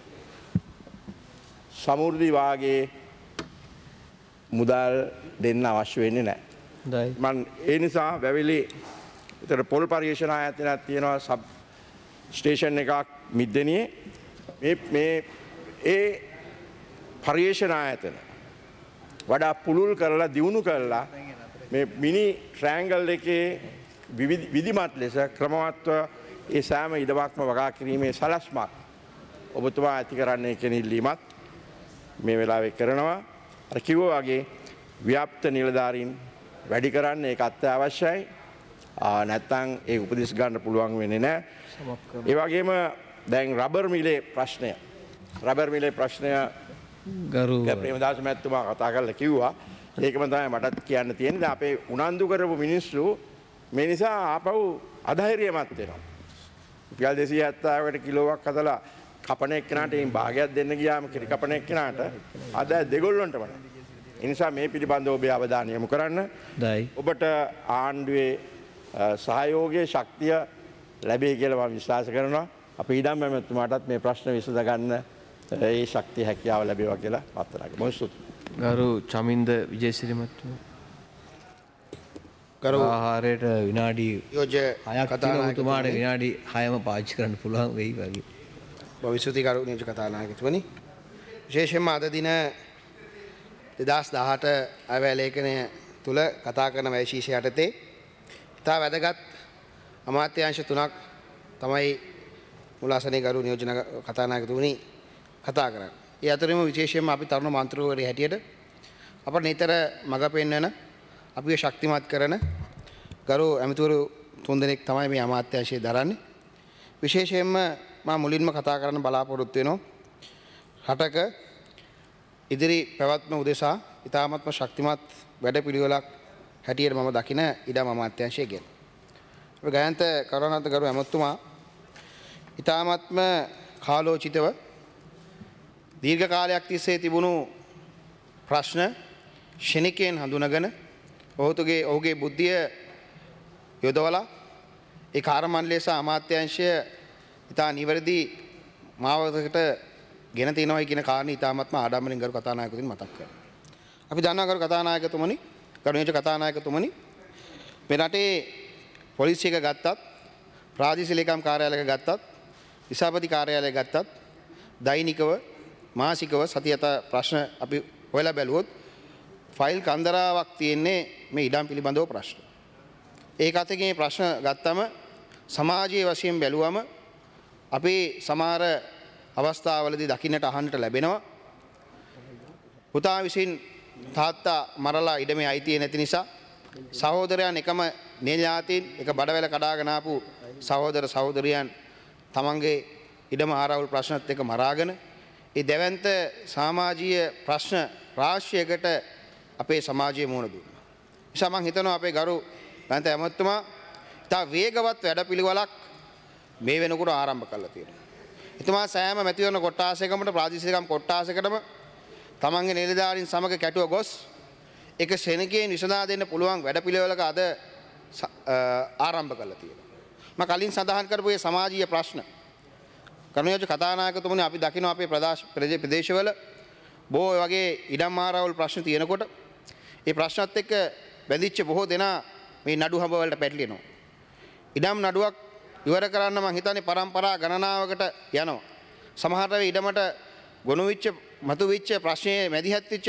සමෘද්ධි වාගේ මුදල් දෙන්න අවශ්‍ය වෙන්නේ නැහැ. මම ඒ නිසා වැවිලි විතර පොල් පරිශන ආයතනයක් තියෙනවා සබ් ස්ටේෂන් එකක් මිද්දෙනියේ මේ මේ ඒ පරිශන ආයතන වඩා පුළුල් කරලා දියුණු කරලා මේ මිනි ට්‍රැන්ගල් එකේ විධිමත් ලෙස ක්‍රමවත්ව ඒ සෑම ඉඩමක්ම වගා කිරීමේ සලස්මක් ඔබතුමා ඇති කරන්නේ කියන ඉල්ලීමත් මේ වෙලාවේ කරනවා. අර කිව්වා වගේ ව්‍යාප්ත නිලධාරීන් වැඩි කරන්න ඒක අත්‍යවශ්‍යයි. නැත්තම් ඒ උපදෙස් ගන්න පුළුවන් වෙන්නේ නැහැ. ඒ වගේම දැන් රබර් මිලේ ප්‍රශ්නය. රබර් මිලේ ප්‍රශ්නය ගරු ප්‍රේමදාස මහත්මයා කතා කරලා කිව්වා. ඒකම තමයි මටත් කියන්න තියෙන්නේ. දැන් අපේ උනන්දු කරපු මිනිස්සු මේ නිසා ආපහු අධෛර්යමත් වෙනවා. රුපියල් දෙසිය හැත්තෑවකට කිලෝවක් හදලා කපන එක්කනට මේ භාගයක් දෙන්න ගියාම කිරි කපන එක්කනට අද දෙගොල්ලන්ටම නැහැ. ඒ නිසා මේ පිළිබඳව ඔබේ අවධානය යොමු කරන්න. දයි. ඔබට ආණ්ඩුවේ සහයෝගයේ ශක්තිය ලැබෙයි කියලා මම විශ්වාස කරනවා. අපි ඉදම් මැතිතුමාටත් මේ ප්‍රශ්න විසඳ ගන්න ඒ ශක්තිය හැකියාව ලැබේවා කියලා ප්‍රාර්ථනා කරනවා. මොහොත් ගරු චමින්ද විජේසිරි මහත්මයා. ගරු ආහාරයට විනාඩි යෝජ්‍ය හයක් තියෙන ඔබතුමාට විනාඩි හයම පාවිච්චි කරන්න පුළුවන් වෙයි වගේ. භවිෂ්‍යති කරු නියෝජ්‍ය කතානායකතුමනි, විශේෂයෙන්ම අද දින දෙදහස් දහඅට අයවැය ලේඛනය තුල කතා කරන වෛශීෂ්‍ය යටතේ ඉතා වැදගත් අමාත්‍යාංශ තුනක් තමයි මුලාසනේ ගරු නියෝජන කතානායකතුමනි කතා කරන්නේ. ඒ අතරින්ම විශේෂයෙන්ම අපි තරුණ මන්ත්‍රීවරයෙක් හැටියට අපට නිතර මඟ පෙන්වන අපිව ශක්තිමත් කරන ගරු ඇමතිවරු තුන්දෙනෙක් තමයි මේ අමාත්‍යාංශය දරන්නේ. විශේෂයෙන්ම මම මුලින්ම කතා කරන්න බලාපොරොත්තු වෙනවා රටක ඉදිරි පැවැත්ම උදෙසා ඉතාමත්ම ශක්තිමත් වැඩපිළිවෙලක් හැටියට මම දකින ඉඩම් අමාත්‍යාංශය ගැන. අපි ගයන්ත කරුණාන්ත ගරු ඇමතුමා ඉතාමත්ම කාලෝචිතව දීර්ඝ කාලයක් තිස්සේ තිබුණු ප්‍රශ්න ශනිකයෙන් හඳුනගෙන ඔහුතුගේ ඔහුගේ බුද්ධිය යොදවලා ඒ කාර්යමණ්ඩලය සහ අමාත්‍යාංශය ඉතා නිවැරදි මාවතකට ගෙන තිනවයි කියන කාරණේ ඉතාමත්ම ආඩම්බරෙන් ගරු කතානායකතුමනි මතක් කරනවා. අපි දන්නවා ගරු කතානායකතුමනි, ගරු නියෝජ්‍ය කතානායකතුමනි, මේ රටේ පොලිසියක ගත්තත්, ප්‍රාදේශීය ලේකම් කාර්යාලයක ගත්තත්, විසාපති කාර්යාලයක ගත්තත් දෛනිකව මාසිකව සතියත ප්‍රශ්න අපි හොයලා බැලුවොත් ෆයිල් කන්දරාවක් තියෙන්නේ මේ ඉඩම් පිළිබඳව ප්‍රශ්න. ඒක අතකින් ප්‍රශ්න ගත්තම සමාජීය වශයෙන් බැලුවම අපේ සමහර අවස්ථාවලදී දකින්නට අහන්නට ලැබෙනවා පුතා විසින් තාත්තා මරලා ඉඩමේ අයිතිය නැති නිසා සහෝදරයන් එකම ඥාතීන් එක බඩවැල කඩාගෙන ආපු සහෝදර සහෝදරියන් තමන්ගේ ඉඩම ආරවුල් ප්‍රශ්නත් එක්ක මරාගෙන ඒ දැවැන්ත සමාජීය ප්‍රශ්න රාශියකට අපේ සමාජයේ මුහුණ දුන්නා. නිසා මම හිතනවා අපේ ගරු ගාන්ත ඇමතුමා තා වේගවත් වැඩපිළිවෙලක් මේ වෙනකොට ආරම්භ කළා තියෙනවා. එතුමා සෑම මැතිවරණ කොට්ටාසයකම ප්‍රාදේශීයකම් කොට්ටාසයකටම තමන්ගේ නිලධාරීන් සමග කැටුව ගොස් එක ශෙනකයෙන් විසඳා දෙන්න පුළුවන් වැඩපිළිවෙලක අද ආරම්භ කළා තියෙනවා. මම කලින් සඳහන් කරපු මේ සමාජීය ප්‍රශ්න කරුණායෝජ්‍ය කතානායකතුමනි අපි දකිනවා අපේ ප්‍රදේශවල බොහෝ වගේ ඉඩම් ආරවුල් ප්‍රශ්න තියෙනකොට ඒ ප්‍රශ්නත් එක්ක බැඳිච්ච බොහෝ දෙනා මේ නඩු හඹ වලට පැටලෙනවා. ඉඩම් නඩුවක් ඉවර කරන්න මම හිතන්නේ පරම්පරා ගණනාවකට යනවා. සමහර වෙලාවට ඉඩමට ගොනු වෙච්ච මතු වෙච්ච ප්‍රශ්නයේ මැදිහත් වෙච්ච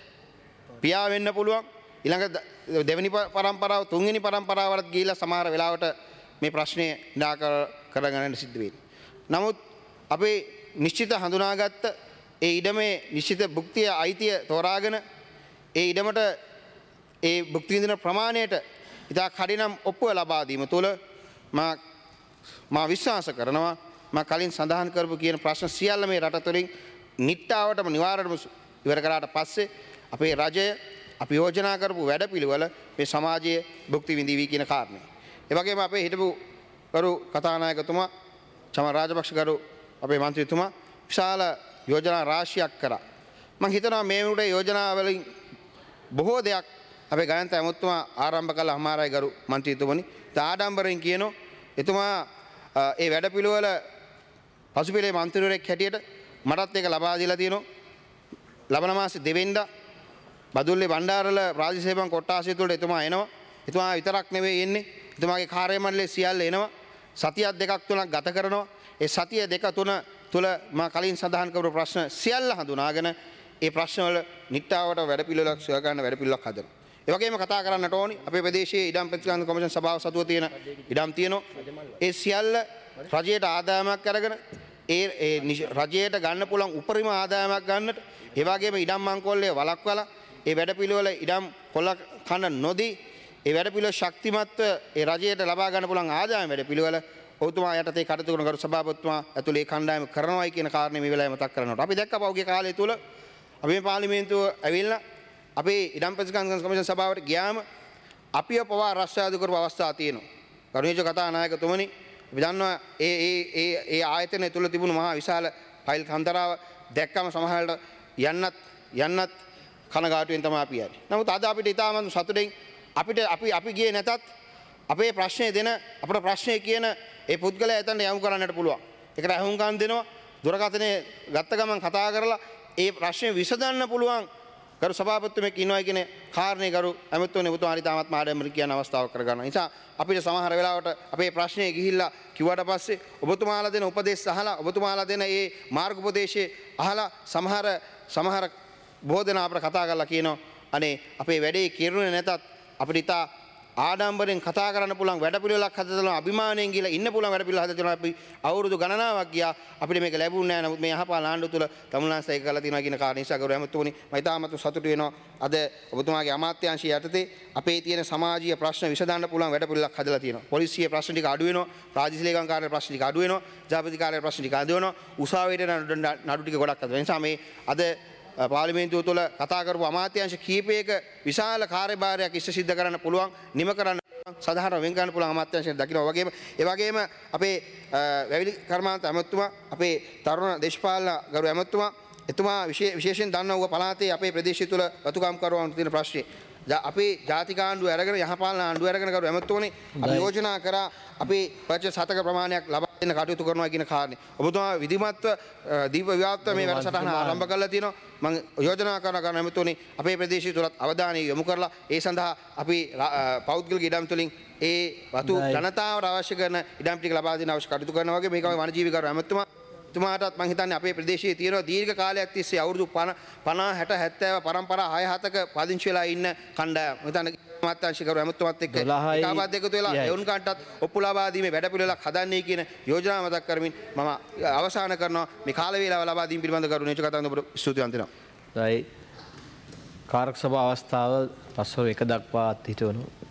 පියා වෙන්න පුළුවන්. ඊළඟ දෙවෙනි පරම්පරාව තුන්වෙනි පරම්පරාවලට ගිහිලා සමහර වෙලාවට මේ ප්‍රශ්නේ නිරාකර කරගන්න සිද්ධ වෙන්නේ. නමුත් අපේ නිශ්චිත හඳුනාගත්ත ඒ ඉඩමේ නිශ්චිත භුක්තිය අයිතිය තෝරාගෙන ඒ ඉඩමට ඒ භුක්ති විඳින ප්‍රමාණයට ඉතා කඩිනම් ඔප්පුව ලබා දීම තුළ මා මා විශ්වාස කරනවා මම කලින් සඳහන් කරපු කියන ප්‍රශ්න සියල්ල මේ රට තුළින් නිට්ටාවටම නිවාරණයම ඉවර කරාට පස්සේ අපේ රජය අපි යෝජනා කරපු වැඩපිළිවෙල මේ සමාජයේ භුක්ති විඳිවි කියන කාරණය. ඒ වගේම අපේ හිටපු ගරු කතානායකතුමා චමල් රාජපක්ෂ ගරු අපේ මන්ත්‍රීතුමා විශාල යෝජනා රාශියක් කරා. මම හිතනවා මේ උඩේ යෝජනා වලින් බොහෝ දෙයක් අපේ ගායන්ත ඇමතුමා ආරම්භ කළ අමාරයි ගරු මන්ත්‍රීතුමනි. ආඩම්බරෙන් කියනෝ එතුමා ඒ වැඩපිළිවෙල පසුපිළේ මන්ත්‍රීවරයෙක් හැටියට මටත් ඒක ලබා දීලා තියෙනවා. ලබන මාසේ දෙවෙනිදා බදුල්ලේ බණ්ඩාරල ප්‍රාදේශීය සේවක කොට්ටාසය තුළට එතුමා එනවා. එතුමා විතරක් නෙවෙයි එන්නේ. එතුමාගේ කාර්ය මණ්ඩලයේ සියල්ල එනවා. සතියක් දෙකක් තුනක් ගත කරනවා. ඒ සතිය දෙක තුන තුල මා කලින් සඳහන් කරපු ප්‍රශ්න සියල්ල හඳුනාගෙන ඒ ප්‍රශ්නවල නිට්ටාවට වැඩපිළිවෙලක් සොයා ගන්න වැඩපිළිවෙලක් හදනවා. ඒ වගේම කතා කරන්නට ඕනි අපේ ප්‍රදේශයේ ඉඩම් ප්‍රතික්‍රියා කොමිෂන් සභාව සතුව තියෙන ඉඩම් තියෙනවා. ඒ සියල්ල රජයට ආදායමක් අරගෙන ඒ ඒ රජයට ගන්න පුළුවන් උපරිම ආදායමක් ගන්නට ඒ වගේම ඉඩම් මංකොල්ලේ වළක්වලා ඒ වැඩපිළිවෙල ඉඩම් කොල්ල කන නොදී ඒ වැඩපිළිවෙල ශක්තිමත්ව ඒ රජයට ලබා ගන්න පුළුවන් ආදායම වැඩපිළිවෙල ඔව්තුමා යටතේ කටයුතු කරන ගරු සභාපතිතුමා ඇතුළේ කණ්ඩායම කරනවායි කියන කාරණේ මේ වෙලාවේ මතක් කරනකොට අපි දැක්ක පෞද්ගලික කාලය තුල අපි මේ පාර්ලිමේන්තුව ඇවිල්ලා අපේ ඉඩම් ප්‍රතික්‍රියා කොමිෂන් සභාවට ගියාම අපිව පවා රස්සාදු කරපු අවස්ථා තියෙනවා. කරුණාජ කතානායකතුමනි අපි දන්නවා ඒ ඒ ඒ ඒ ආයතනය තුල තිබුණු මහා විශාල ෆයිල් කන්දරාව දැක්කම සමහරවිට යන්නත් යන්නත් කනගාටුවෙන් තමයි අපි යන්නේ. නමුත් අද අපිට ඉතාමත් සතුටින් අපිට අපි අපි ගියේ නැතත් අපේ ප්‍රශ්නේ දෙන අපේ ප්‍රශ්නේ කියන ඒ පුද්ගලයා එතනට යොමු කරන්නට පුළුවන්. ඒකට අහුම්කම් දෙනවා. දුරකථනයේ ගත්ත ගමන් කතා කරලා ඒ ප්‍රශ්නේ විසඳන්න පුළුවන් ගරු සභාපතිතුමෙක් ඉන්නවා කියන කාරණේ ගරු ඇමතුනේ ඔබතුමාට තාමත් මාඩම්බර කියන අවස්ථාවක් කරගන්නවා. නිසා අපිට සමහර වෙලාවට අපේ ප්‍රශ්නේ ගිහිල්ලා කිව්වට පස්සේ ඔබතුමාලා දෙන උපදේශ අහලා ඔබතුමාලා දෙන ඒ මාර්ග උපදේශයේ අහලා සමහර සමහර බොහෝ දෙනා අපට කතා කරලා කියනවා අනේ අපේ වැඩේ කෙරුණේ නැතත් අපිට ඉතා ආඩම්බරෙන් කතා කරන්න පුළුවන් වැඩපිළිවෙලක් හදලා අභිමාණයෙන් ගිහලා ඉන්න පුළුවන් වැඩපිළිවෙල හදලා අපි අවුරුදු ගණනාවක් ගියා අපිට මේක ලැබුණේ නැහැ. නමුත් මේ යහපාල ආණ්ඩුව තුල තමුන්ලාන්ස ඒක කරලා තියෙනවා කියන කාරණේ නිසා ගෞරව ඇමතුමනි මම ඉතාමත් සතුටු වෙනවා. අද ඔබතුමාගේ අමාත්‍යාංශය යටතේ අපේ තියෙන සමාජීය ප්‍රශ්න විසඳන්න පුළුවන් වැඩපිළිවෙලක් හදලා තියෙනවා. පොලිසියේ ප්‍රශ්න ටික අඩු වෙනවා. රාජ්‍ය ලේකම් කාර්යාලයේ ප්‍රශ්න ටික අඩු වෙනවා. ජාතික කාර්යාලයේ ප්‍රශ්න ටික අඩු වෙනවා. උසාවියට නඩු ටික ගොඩක් අඩු වෙනවා. ඒ නිසා මේ අද පාර්ලිමේන්තුව තුළ කතා කරපු අමාත්‍යාංශ කීපයක විශාල කාර්යභාරයක් ඉෂ්ට සිද්ධ කරන්න පුළුවන් නිම කරන්න සාධාරණ වෙන් කරන්න පුළුවන් අමාත්‍යාංශයෙන් දකින්න වගේම ඒ වගේම අපේ වැවිලි කර්මාන්ත ඇමතුමා අපේ තරුණ දේශපාලන ගරු ඇමතුමා එතුමා විශේෂයෙන් දන්නා පළාතේ අපේ ප්‍රදේශය තුළ වතුකම් කරවන්න තියෙන ප්‍රශ්නේ අපේ ජාතික ආණ්ඩුව අරගෙන යහපාලන ආණ්ඩුව අරගෙන ගරු ඇමතුමනේ අපි යෝජනා කරා අපේ පර්චේස් හතක ප්‍රමාණයක් ලබා දෙන්න කටයුතු කරනවා කියන කාරණේ ඔබතුමා විධිමත්ව දීප විවාදත්ව මේ වැඩසටහන ආරම්භ කළා තියෙනවා මම යෝජනා කරන ගරු ඇමතුමනේ අපේ ප්‍රදේශය තුලත් අවධානය යොමු කරලා ඒ සඳහා අපි පෞද්ගලික ඉඩම් තුලින් ඒ වතු ජනතාවට අවශ්‍ය කරන ඉඩම් ටික ලබා දෙන්න අවශ්‍ය කටයුතු කරනවා වගේ මේකම වනජීවී ගරු ඇමතුමා තුමාටත් මම හිතන්නේ අපේ ප්‍රදේශයේ තියෙන දීර්ඝ කාලයක් තිස්සේ අවුරුදු පනහ හැට හැත්තෑ පරම්පරා හය හතක පදිංචි වෙලා ඉන්න කණ්ඩායම. මම හිතන්නේ මාත්‍යාංශිකරු ඇමතුමත් එක්ක ඒකාබද්ධ එකතු වෙලා එවුන් කාටත් ඔප්පු ලබා දීමේ වැඩපිළිවෙලක් හදන්නේ කියන යෝජනාව මතක් කරමින් මම අවසන් කරනවා මේ කාල වේලාව ලබා දීම පිළිබඳ කරුණු නියෝජක කතාන්ද ඔබට ස්තුතිවන්ත වෙනවා. කාරක සභා අවස්ථාව පස්වරු එක දක්වා අත්හිටවනු